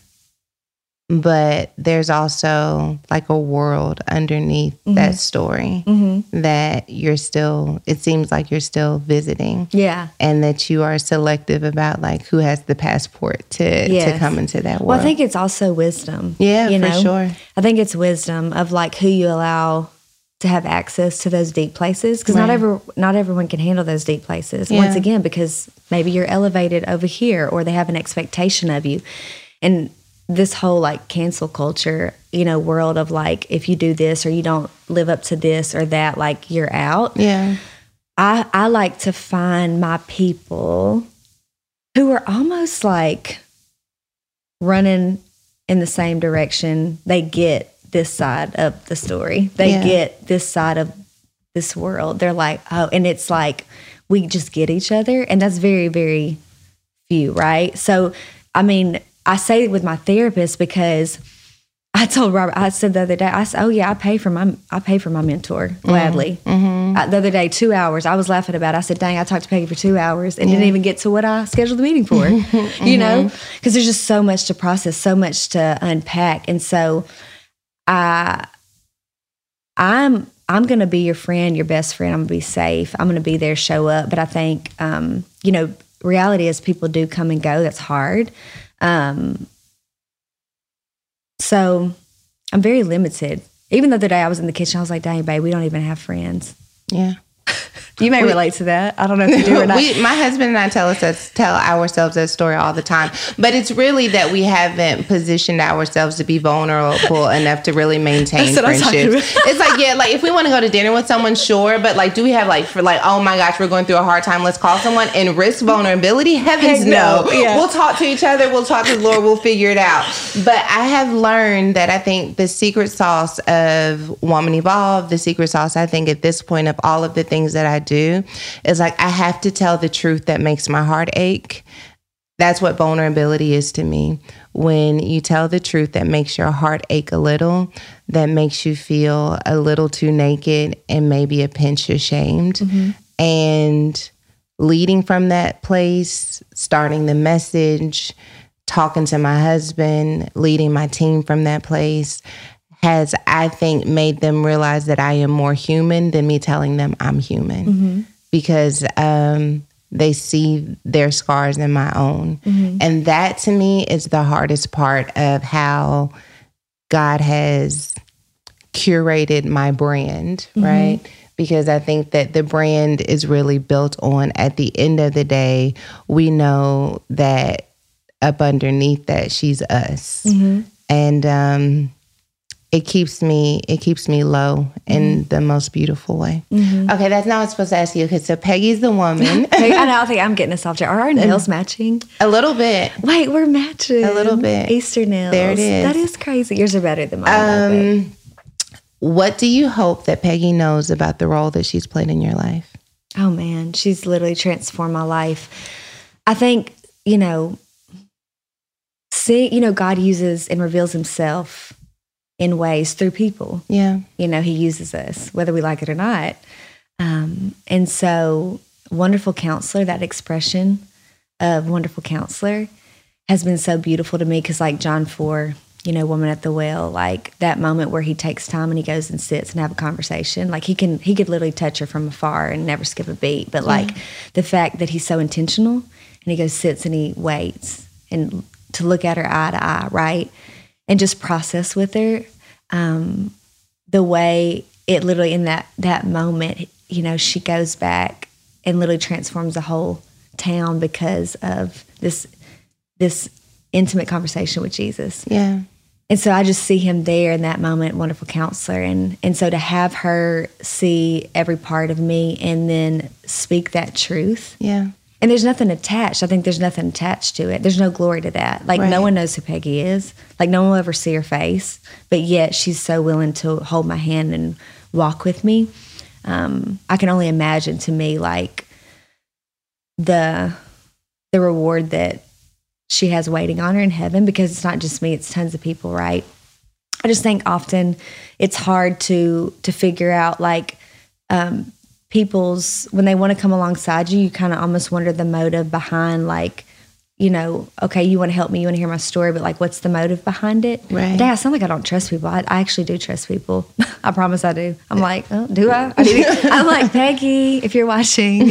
Speaker 7: But there's also like a world underneath mm-hmm. that story
Speaker 4: mm-hmm.
Speaker 7: that you're still, it seems like you're still visiting.
Speaker 4: Yeah.
Speaker 7: And that you are selective about like who has the passport to, yes. to come into that world.
Speaker 4: Well, I think it's also wisdom.
Speaker 7: Yeah,
Speaker 4: you
Speaker 7: for
Speaker 4: know?
Speaker 7: sure.
Speaker 4: I think it's wisdom of like who you allow to have access to those deep places. Because
Speaker 7: right.
Speaker 4: not every, not everyone can handle those deep places.
Speaker 7: Yeah.
Speaker 4: Once again, because maybe you're elevated over here or they have an expectation of you. And this whole like cancel culture, you know, world of like, if you do this or you don't live up to this or that, like you're out.
Speaker 7: Yeah.
Speaker 4: I, I like to find my people who are almost like running in the same direction. They get this side of the story. They
Speaker 7: yeah.
Speaker 4: get this side of this world. They're like, oh, and it's like, we just get each other. And that's very, very few, right? So, I mean, I say it with my therapist because I told Robert, I said the other day, I said, oh yeah, I pay for my, I pay for my mentor gladly.
Speaker 7: Mm-hmm.
Speaker 4: Uh, the other day, two hours, I was laughing about it. I said, dang, I talked to Peggy for two hours and
Speaker 7: yeah.
Speaker 4: didn't even get to what I scheduled the meeting for,
Speaker 7: mm-hmm.
Speaker 4: you know, because there's just so much to process, so much to unpack. And so I, I'm, I'm going to be your friend, your best friend. I'm going to be safe. I'm going to be there, show up. But I think, um, you know, reality is people do come and go. That's hard. Um, so I'm very limited. Even the other day I was in the kitchen, I was like, dang, babe, we don't even have friends.
Speaker 7: Yeah.
Speaker 4: You may
Speaker 7: we,
Speaker 4: relate to that. I don't know if you do or not.
Speaker 7: We, my husband and I tell us that, tell ourselves that story all the time. But it's really that we haven't positioned ourselves to be vulnerable enough to really maintain friendships. It's like, yeah, like if we want to go to dinner with someone, sure. But like, do we have like, for like, oh my gosh, we're going through a hard time, let's call someone and risk vulnerability? Heavens no. no. Yeah. We'll talk to each other. We'll talk to the Lord. We'll figure it out. But I have learned that I think the secret sauce of Woman Evolve, the secret sauce, I think at this point of all of the things that I do is like, I have to tell the truth that makes my heart ache. That's what vulnerability is to me. When you tell the truth that makes your heart ache a little, that makes you feel a little too naked and maybe a pinch ashamed. Mm-hmm. And leading from that place, starting the message, talking to my husband, leading my team from that place has, I think, made them realize that I am more human than me telling them I'm human. Mm-hmm. Because um, they see their scars in my own. Mm-hmm. And that, to me, is the hardest part of how God has curated my brand, mm-hmm. right? Because I think that the brand is really built on, at the end of the day, we know that up underneath that, she's us. Mm-hmm. And um, it keeps me it keeps me low in mm-hmm. the most beautiful way. Mm-hmm. Okay, that's not what I'm supposed to ask you. Okay, so Peggy's the woman.
Speaker 4: I don't think I'm getting us off track. Are our nails matching?
Speaker 7: A little bit.
Speaker 4: Wait, we're matching.
Speaker 7: A little bit.
Speaker 4: Easter nails.
Speaker 7: There it is.
Speaker 4: That is crazy. Yours are better than mine.
Speaker 7: Um, what do you hope that Peggy knows about the role that she's played in your life?
Speaker 4: Oh, man. She's literally transformed my life. I think, you know, see, you know, God uses and reveals himself in ways through people.
Speaker 7: Yeah.
Speaker 4: You know, he uses us, whether we like it or not. Um, and so wonderful counselor, that expression of wonderful counselor has been so beautiful to me because like John four, you know, woman at the well, like that moment where he takes time and he goes and sits and have a conversation. Like he can, he could literally touch her from afar and never skip a beat. But like yeah. the fact that he's so intentional and he goes, sits and he waits and to look at her eye to eye, right? And just process with her um, the way it literally in that, that moment, you know, she goes back and literally transforms the whole town because of this this intimate conversation with Jesus.
Speaker 7: Yeah.
Speaker 4: And so I just see him there in that moment, wonderful counselor. And, and so to have her see every part of me and then speak that truth.
Speaker 7: Yeah.
Speaker 4: And there's nothing attached. I think there's nothing attached to it. There's no glory to that. Like, right. No one knows who Peggy is. Like, no one will ever see her face. But yet, she's so willing to hold my hand and walk with me. Um, I can only imagine, to me, like, the the reward that she has waiting on her in heaven. Because it's not just me. It's tons of people, right? I just think often it's hard to to figure out, like, um, people's, when they want to come alongside you, you kind of almost wonder the motive behind, like, you know, okay, you want to help me, you want to hear my story, but like, what's the motive behind it?
Speaker 7: Right.
Speaker 4: Dad, I sound like I don't trust people. I, I actually do trust people. I promise I do. I'm like, oh, do I? I need to, I'm like, Peggy, if you're watching.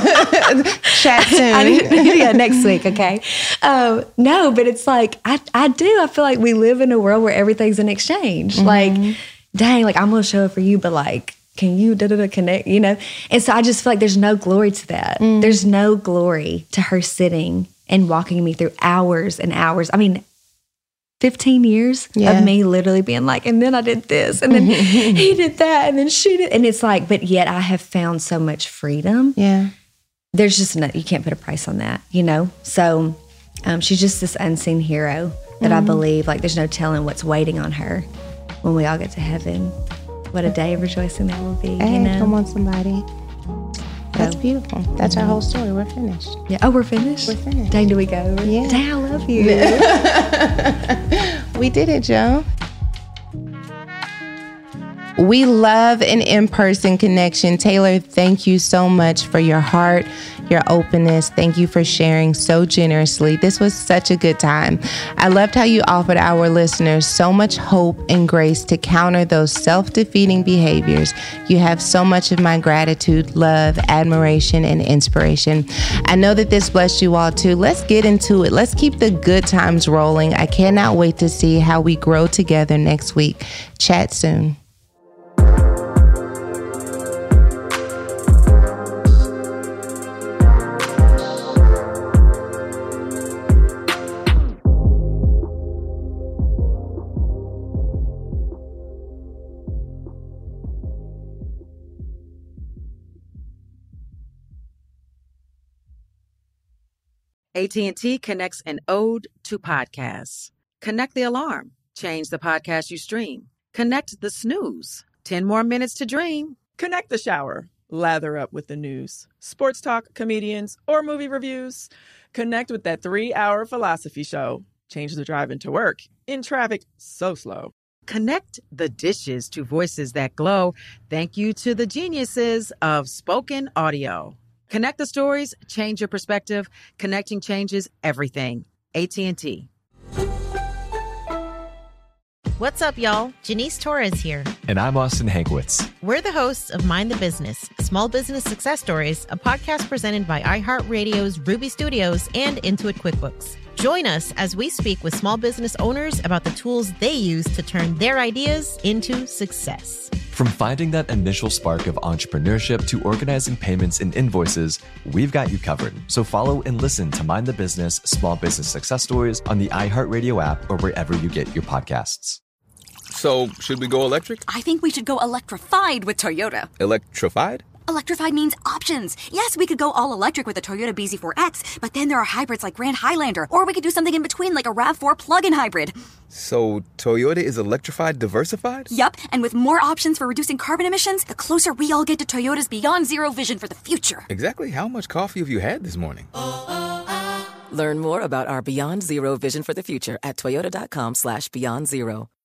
Speaker 7: Chat soon.
Speaker 4: I need, yeah, next week, okay? Um, no, but it's like, I, I do. I feel like we live in a world where everything's an exchange. Mm-hmm. Like, dang, like, I'm going to show up for you, but like, can you da da da connect, you know? And so I just feel like there's no glory to that. Mm. There's no glory to her sitting and walking me through hours and hours. I mean, fifteen years yeah. of me literally being like, and then I did this, and then he did that, and then she did. And it's like, but yet I have found so much freedom.
Speaker 7: Yeah.
Speaker 4: There's just no, you can't put a price on that, you know? So um, she's just this unseen hero that mm. I believe, like, there's no telling what's waiting on her when we all get to heaven. What a day of rejoicing that will be.
Speaker 7: Hey,
Speaker 4: you know?
Speaker 7: Come on, somebody. That's so beautiful. That's our whole story. We're finished.
Speaker 4: Yeah. Oh, we're finished?
Speaker 7: We're finished.
Speaker 4: Dang, do we go?
Speaker 7: Yeah.
Speaker 4: Dang, I love you.
Speaker 7: We did it, Joe. We love an in-person connection. Taylor, thank you so much for your heart, your openness. Thank you for sharing so generously. This was such a good time. I loved how you offered our listeners so much hope and grace to counter those self-defeating behaviors. You have so much of my gratitude, love, admiration, and inspiration. I know that this blessed you all too. Let's get into it. Let's keep the good times rolling. I cannot wait to see how we grow together next week. Chat soon.
Speaker 8: A T and T connects an ode to podcasts. Connect the alarm. Change the podcast you stream. Connect the snooze. ten more minutes to dream.
Speaker 9: Connect the shower. Lather up with the news, sports talk, comedians, or movie reviews. Connect with that three-hour philosophy show. Change the drive into work in traffic so slow.
Speaker 8: Connect the dishes to voices that glow. Thank you to the geniuses of spoken audio. Connect the stories, change your perspective. Connecting changes everything. A T and T.
Speaker 10: What's up, y'all? Janice Torres here.
Speaker 11: And I'm Austin Hankwitz.
Speaker 10: We're the hosts of Mind the Business, Small Business Success Stories, a podcast presented by iHeartRadio's Ruby Studios and Intuit QuickBooks. Join us as we speak with small business owners about the tools they use to turn their ideas into success.
Speaker 11: From finding that initial spark of entrepreneurship to organizing payments and invoices, we've got you covered. So follow and listen to Mind the Business, Small Business Success Stories on the iHeartRadio app or wherever you get your podcasts.
Speaker 12: So, should we go electric?
Speaker 13: I think we should go electrified with Toyota.
Speaker 12: Electrified?
Speaker 13: Electrified means options. Yes, we could go all electric with the Toyota B Z four X, but then there are hybrids like Grand Highlander, or we could do something in between like a RAV four plug-in hybrid.
Speaker 12: So, Toyota is electrified diversified?
Speaker 13: Yup, and with more options for reducing carbon emissions, the closer we all get to Toyota's Beyond Zero vision for the future.
Speaker 12: Exactly how much coffee have you had this morning?
Speaker 3: Learn more about our Beyond Zero vision for the future at toyota.com slash beyond zero.